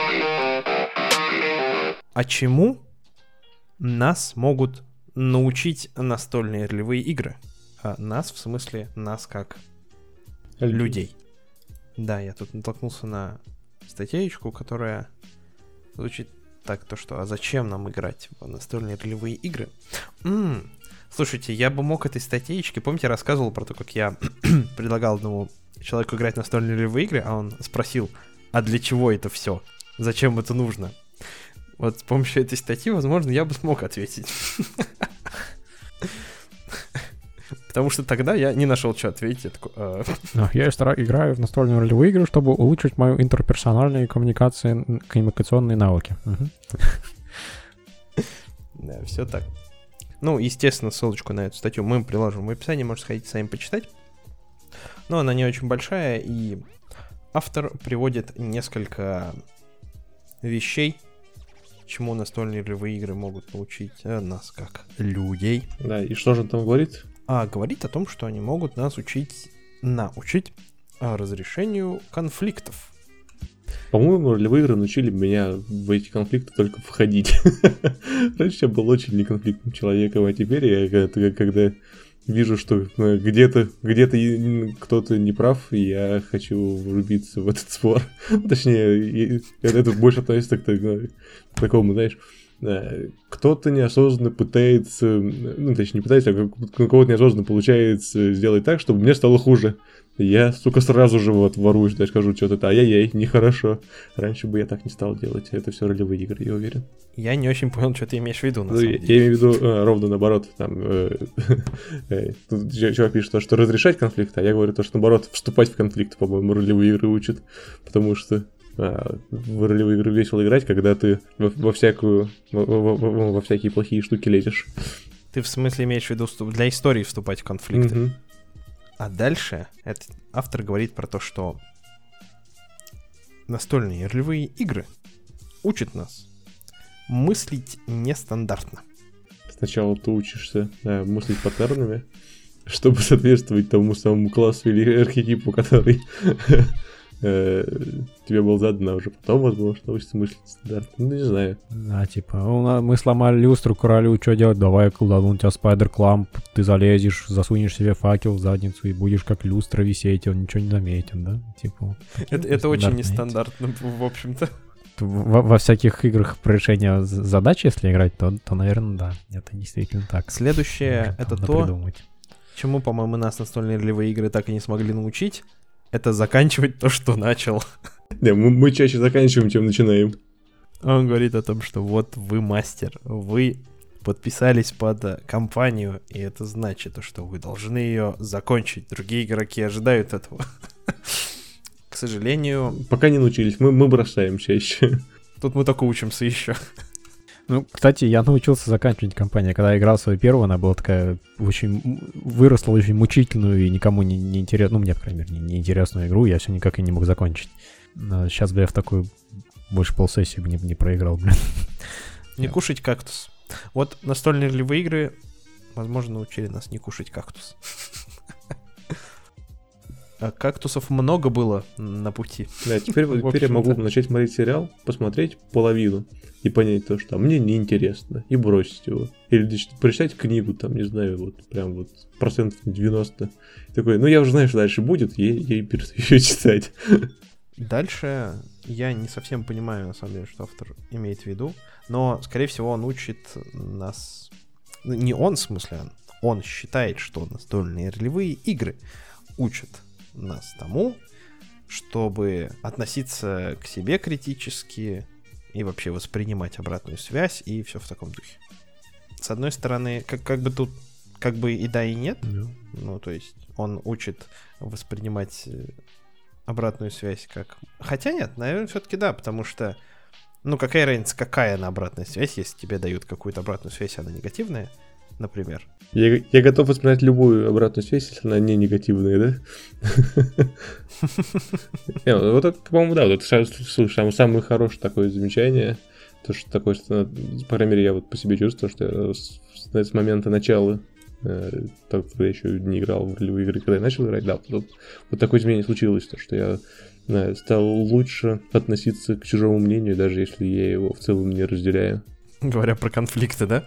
А чему нас могут научить настольные ролевые игры? А нас, в смысле, нас как людей. Да, я тут натолкнулся на статейку, которая звучит так, то что, а зачем нам играть в настольные ролевые игры? М-м, слушайте, я бы мог этой статейки, помните, я рассказывал про то, как я предлагал одному человеку играть в настольные ролевые игры, а он спросил, а для чего это все? Зачем это нужно? Вот с помощью этой статьи, возможно, я бы смог ответить. Потому что тогда я не нашел, что ответить. Я, такой, а... я стара- играю в настольные ролевые игры, чтобы улучшить мою интерперсональные коммуникации, коммуникационные навыки. Угу. Да, все так. Ну, естественно, ссылочку на эту статью мы приложим в описании, можете сходить сами почитать. Но она не очень большая, и автор приводит несколько вещей, чему настольные ролевые игры могут научить э, нас как людей. Да, и что же он там говорит? А говорит о том, что они могут нас учить, научить разрешению конфликтов. По-моему, ролевые игры научили меня в эти конфликты только входить. Раньше я был очень неконфликтным человеком, а теперь я когда, когда вижу, что где-то, где-то кто-то не прав, и я хочу врубиться в этот спор. Точнее, это больше относится к, к такому, знаешь, кто-то неосознанно пытается, ну, точнее, не пытается, а у кого-то неосознанно получается сделать так, чтобы мне стало хуже. Я, сука, сразу же вот воруюсь, да, скажу что-то, ай-яй-яй, нехорошо. Раньше бы я так не стал делать, это все ролевые игры, я уверен. Я не очень понял, что ты имеешь в виду, на ну, самом я, деле. я имею в виду а, ровно наоборот, там, э, э, тут чувак пишет то, что разрешать конфликт, а я говорю то, что наоборот, вступать в конфликт, по-моему, ролевые игры учат, потому что а, в ролевые игры весело играть, когда ты во, во всякую, во, во, во, во всякие плохие штуки лезешь. Ты в смысле имеешь в виду для истории вступать в конфликты? Mm-hmm. А дальше этот автор говорит про то, что настольные ролевые игры учат нас мыслить нестандартно. Сначала ты учишься да, мыслить паттернами, чтобы соответствовать тому самому классу или архетипу, который тебе был задан, а уже потом, возможно, научиться мыслить стандартно. Ну, не знаю. Да, типа, мы сломали люстру королю, что делать? Давай, колдану, у тебя спайдер-кламп, ты залезешь, засунешь себе факел в задницу и будешь как люстра висеть, он ничего не заметит, да? Типа. Это, это очень нестандартно, в общем-то. Во, во всяких играх про решение задач, если играть, то, то, наверное, да, это действительно так. Следующее — это то, придумать. Чему, по-моему, нас настольные ролевые игры так и не смогли научить, это заканчивать то, что начал. Да, мы, мы чаще заканчиваем, чем начинаем. Он говорит о том, что вот вы мастер, вы подписались под компанию, и это значит, что вы должны ее закончить. Другие игроки ожидают этого. К сожалению... Пока не научились, мы, мы бросаем чаще. Тут мы только учимся еще. Ну, кстати, я научился заканчивать кампанию. Когда я играл свою первую, она была такая очень... Выросла в очень мучительную и никому не, не интересную, ну, мне, по крайней мере, не, не интересную игру, я все никак и не мог закончить. Но сейчас бы я в такую больше полсессии бы не, не проиграл, блин. Не кушать кактус. Вот настольные ролевые игры, возможно, научили нас не кушать кактус. А кактусов много было на пути. Да, теперь, теперь я могу начать смотреть сериал, посмотреть половину и понять то, что а мне неинтересно, и бросить его. Или прочитать книгу, там, не знаю, вот прям вот процентов девяносто. Такой, ну я уже знаю, что дальше будет, я, я и перестаю читать. Дальше я не совсем понимаю, на самом деле, что автор имеет в виду, но, скорее всего, он учит нас... Не он, в смысле, он, он считает, что настольные ролевые игры учат нас тому, чтобы относиться к себе критически и вообще воспринимать обратную связь и все в таком духе. С одной стороны, как, как бы тут как бы и да, и нет. Yeah. Ну, то есть он учит воспринимать обратную связь как... Хотя нет, наверное, все-таки да, потому что, ну, какая разница, какая она обратная связь, если тебе дают какую-то обратную связь, она негативная, например. Я, я готов воспринимать любую обратную связь, если она не негативная, да? Вот это, по-моему, да, вот это самое хорошее такое замечание, то, что такое, что, по крайней мере, я вот по себе чувствую, что с момента начала, так, когда я еще не играл в ролевые игры, когда я начал играть, да, вот, вот такое изменение случилось, то, что я да, стал лучше относиться к чужому мнению, даже если я его в целом не разделяю. Говоря про конфликты, да?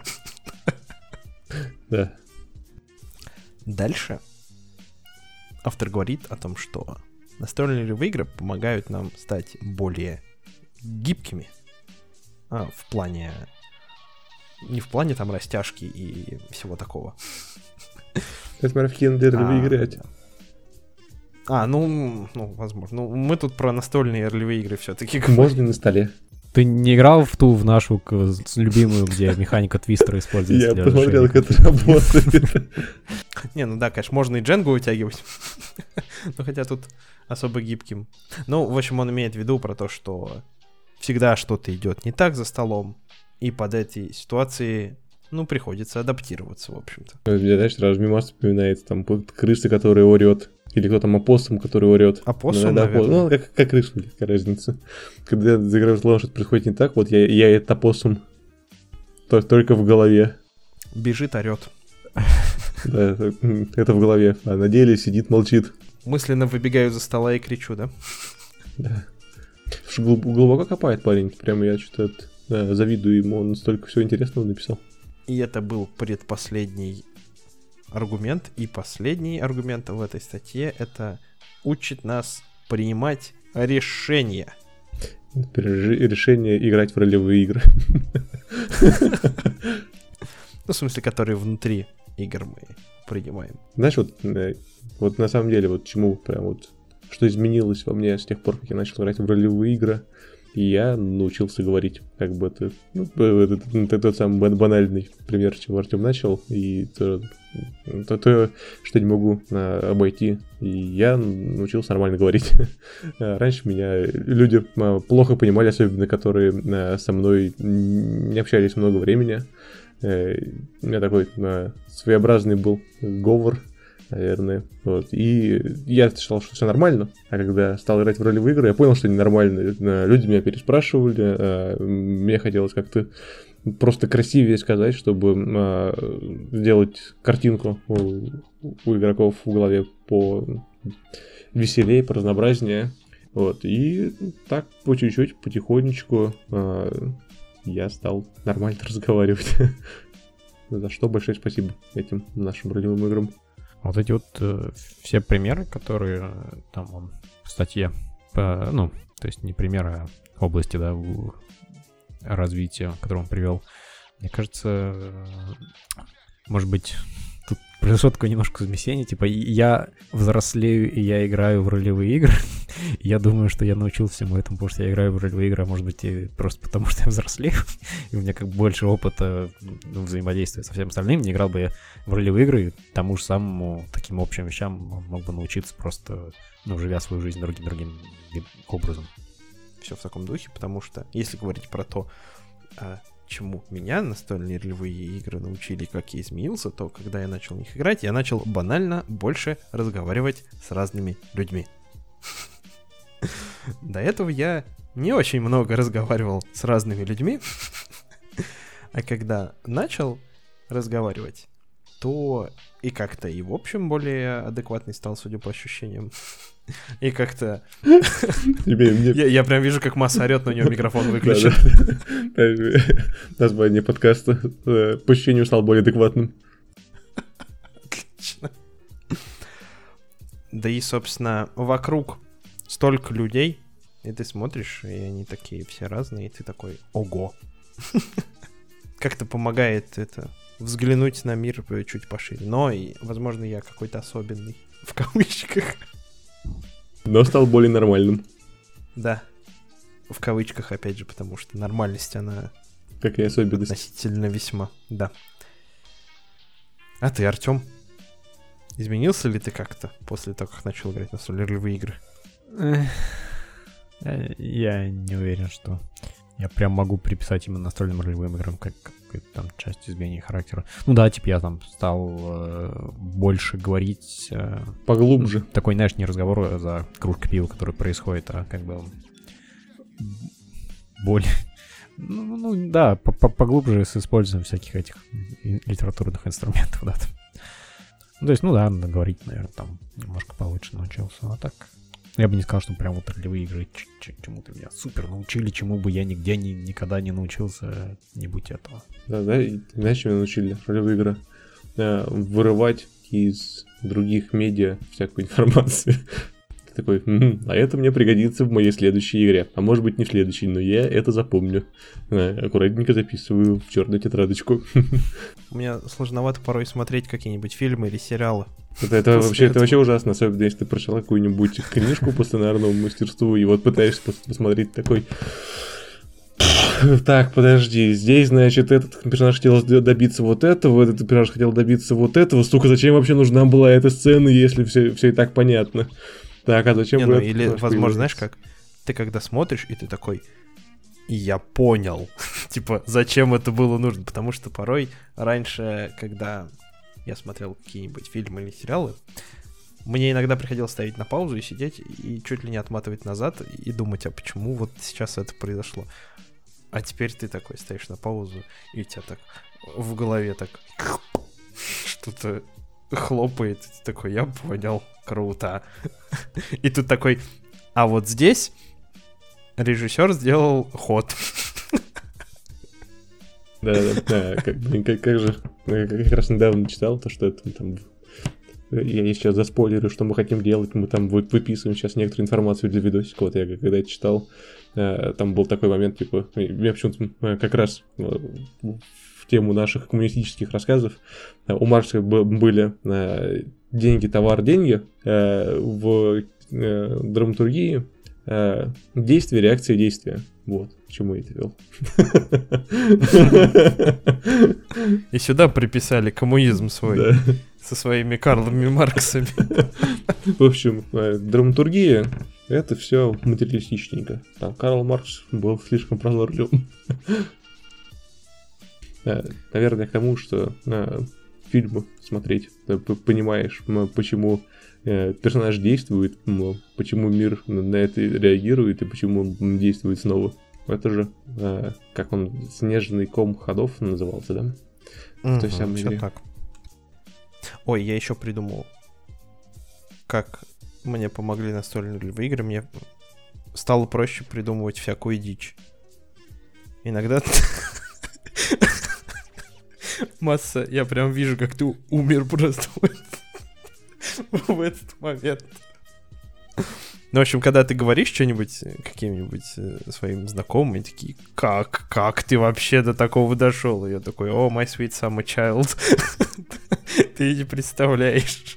Да. Дальше автор говорит о том, что настольные ролевые игры помогают нам стать более гибкими а, в плане... Не в плане там растяжки и всего такого. Это в ролевые игры. А, ну, ну, возможно. Ну, мы тут про настольные ролевые игры все-таки говорим. Можно на столе. Ты не играл в ту, в нашу любимую, где механика твистера используется? Я посмотрел, как это работает. Не, ну да, конечно, можно и Дженгу вытягивать. Но хотя тут особо гибким. Ну, в общем, он имеет в виду про то, что всегда что-то идет не так за столом. И под эти ситуации, ну, приходится адаптироваться, в общем-то. Мне, знаешь, сразу мимо вспоминается, там, крыса, которая орет. Или кто там, опоссум, который орет. Опоссум, ну, да, наверное. Ну, как, как крыса, какая разница. Когда за игрой что-то происходит не так, вот я, я этот опоссум только в голове. Бежит, орет. Да, это в голове. А на деле сидит, молчит. Мысленно выбегаю за стола и кричу, да? Да. Глубоко копает парень. Прямо я что-то... Да, завидую ему, он столько всего интересного написал. И это был предпоследний аргумент. И последний аргумент в этой статье — это учит нас принимать решения. Решение играть в ролевые игры. Ну, в смысле, которые внутри игр мы принимаем. Знаешь, вот, вот на самом деле, вот чему прям вот, что изменилось во мне с тех пор, как я начал играть в ролевые игры, и я научился говорить, как бы это, ну, это, это, это тот самый банальный пример, чего Артем начал, и то, то, то что не могу а, обойти, и я научился нормально говорить. Раньше меня люди а, плохо понимали, особенно которые а, со мной не общались много времени. А, у меня такой а, своеобразный был говор, наверное, вот, и я считал, что все нормально, а когда стал играть в ролевые игры, я понял, что ненормально, люди меня переспрашивали, мне хотелось как-то просто красивее сказать, чтобы сделать картинку у, у игроков в голове по веселее, по разнообразнее, вот, и так по чуть-чуть, потихонечку я стал нормально разговаривать, за что большое спасибо этим нашим ролевым играм. Вот эти вот э, все примеры, которые там он в статье, по, ну, то есть не примеры, а области, да, развития, которые он привел, мне кажется, э, может быть, тут произошло такое немножко замесение, типа я взрослею и я играю в ролевые игры, я думаю, что я научился всему этому, потому что я играю в ролевые игры, а может быть и просто потому, что я взрослею, и у меня как бы больше опыта, ну, взаимодействия со всем остальным, не играл бы я в ролевые игры, и тому же самому таким общим вещам мог бы научиться просто, ну, живя свою жизнь другим-другим образом. Все в таком духе, потому что если говорить про то, чему меня настольные ролевые игры научили, как я изменился, то когда я начал в них играть, я начал банально больше разговаривать с разными людьми. До этого я не очень много разговаривал с разными людьми, а когда начал разговаривать, то и как-то и в общем более адекватный стал, судя по ощущениям. И как-то... я, я прям вижу, как Масса орёт, но у него микрофон выключен. Название подкаста. По ощущению стал более адекватным. Отлично. Да и, собственно, вокруг столько людей, И ты смотришь, и они такие все разные, и ты такой, ого. Как-то помогает это взглянуть на мир чуть пошире. Но, и, возможно, я какой-то особенный, в кавычках. Но стал более нормальным. Да. В кавычках, опять же, потому что нормальность, она... Как и особенность. Относительно весьма, да. А ты, Артём? Изменился ли ты как-то после того, как начал играть на настольные ролевые игры? Я не уверен, что я прям могу приписать именно настольным ролевым играм как какую-то там часть изменения характера. Ну да, типа я там стал э, больше говорить... Э, Поглубже. Такой, знаешь, не разговор за кружкой пива, который происходит, а как бы более... Ну, ну да, поглубже с использованием всяких этих литературных инструментов, да. Ну, то есть, ну да, надо говорить, наверное, там немножко получше научился, а так... Я бы не сказал, что прям вот ролевые игры чему-то меня супер научили, чему бы я нигде ни, никогда не научился, не будь этого. Да, да, знаешь, чем меня научили ролевые игры? Вырывать из других медиа всякую информацию. Ты такой, м-м, а это мне пригодится в моей следующей игре. А может быть не в следующей, но я это запомню. Аккуратненько записываю в черную тетрадочку. У меня сложновато порой смотреть какие-нибудь фильмы или сериалы. Это, это, вообще, это вообще ужасно, особенно если ты прочитал какую-нибудь книжку по сценарному мастерству, и вот пытаешься посмотреть такой... Так, подожди, здесь, значит, этот персонаж хотел добиться вот этого, этот персонаж хотел добиться вот этого. Сука, зачем вообще нужна была эта сцена, если все, все и так понятно? Так, а зачем... Не, ну, или, возможно, знаешь как? Ты когда смотришь, и ты такой... И я понял. Типа, зачем это было нужно? Потому что порой раньше, когда я смотрел какие-нибудь фильмы или сериалы, мне иногда приходилось ставить на паузу и сидеть, и чуть ли не отматывать назад, и думать, а почему вот сейчас это произошло? А теперь ты такой стоишь на паузу, и у тебя так в голове так что-то хлопает, и ты такой, я понял, круто. И тут такой, а вот здесь режиссер сделал ход. Да-да-да, как, как, как же, я как раз недавно читал то, что это там... Я сейчас заспойлерю, что мы хотим делать, мы там выписываем сейчас некоторую информацию для видосика. Вот я когда это читал, там был такой момент, типа, я почему-то как раз в тему наших коммунистических рассказов у Маркса были деньги, товар, деньги, в драматургии действие, реакция, действия. Вот, к чему я это вел. И сюда приписали коммунизм свой. Да. Со своими Карлами Марксами. В общем, драматургия — это все материалистичненько. Там Карл Маркс был слишком прозорливым. Наверное, к тому, что фильмы смотреть, ты понимаешь, почему персонаж действует, почему мир на это реагирует и почему он действует снова. Это же, как он, снежный ком ходов назывался, да? В той самой игре. Так. Ой, я еще придумал, как мне помогли настольные ролевые игры. Мне стало проще придумывать всякую дичь. Иногда... Масса, я прям вижу, как ты умер просто в этот момент. Ну, в общем, когда ты говоришь что-нибудь каким-нибудь своим знакомым, и такие, как, как ты вообще до такого дошел? И я такой, о, my sweet summer child. Ты не представляешь.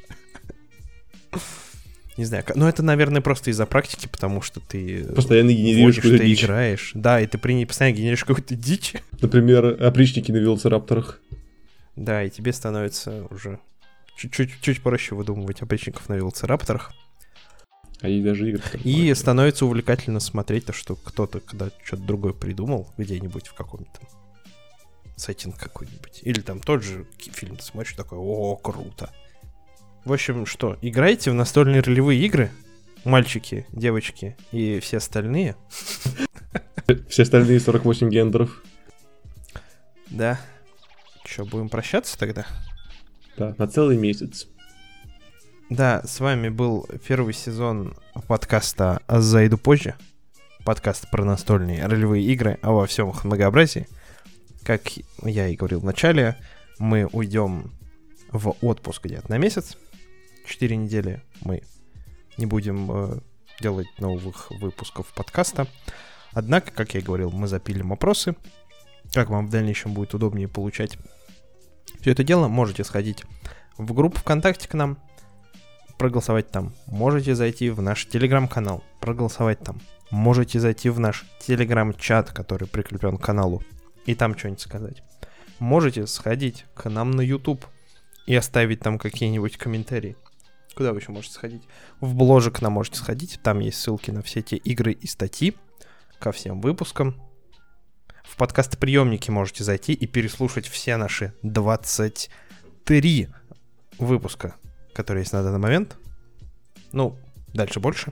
Не знаю, ну это, наверное, просто из-за практики, потому что ты постоянно генерируешь какую-то ты дичь. Играешь. Да, и ты при... постоянно генерируешь какую-то дичь. Например, опричники на велоцирапторах. Да, и тебе становится уже чуть-чуть чуть проще выдумывать опричников на велоцирапторах. А и даже игры. И становится увлекательно смотреть то, что кто-то, когда что-то другое придумал, где-нибудь в каком-то сеттинг какой-нибудь. Или там тот же фильм ты смотришь, такой, о, круто. В общем, что, играете в настольные ролевые игры? Мальчики, девочки и все остальные? Все остальные сорок восемь гендеров. Да. Че, будем прощаться тогда? Да, на целый месяц. Да, с вами был первый сезон подкаста «Зайду позже». Подкаст про настольные ролевые игры, а во всем их многообразии. Как я и говорил в начале, мы уйдем в отпуск где-то на месяц. Четыре недели мы не будем э, делать новых выпусков подкаста. Однако, как я и говорил, мы запилим опросы. Как вам в дальнейшем будет удобнее получать все это дело, можете сходить в группу ВКонтакте к нам, проголосовать там. Можете зайти в наш Телеграм-канал, проголосовать там. Можете зайти в наш Телеграм-чат, который прикреплен к каналу, и там что-нибудь сказать. Можете сходить к нам на YouTube и оставить там какие-нибудь комментарии. Куда вы еще можете сходить? В бложик к нам можете сходить, там есть ссылки на все те игры и статьи ко всем выпускам. В подкастоприемники можете зайти и переслушать все наши двадцать три выпуска, которые есть на данный момент. Ну, дальше больше.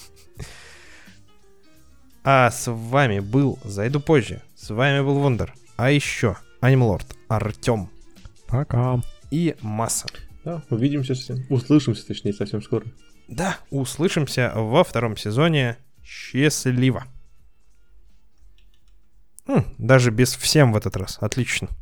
А с вами был Зайду позже. С вами был Вундер. А еще Анимлорд, Артем. Пока. И Масса. Да, увидимся, услышимся, точнее, совсем скоро. Да, услышимся во втором сезоне. Счастливо. М, даже без всем в этот раз. Отлично.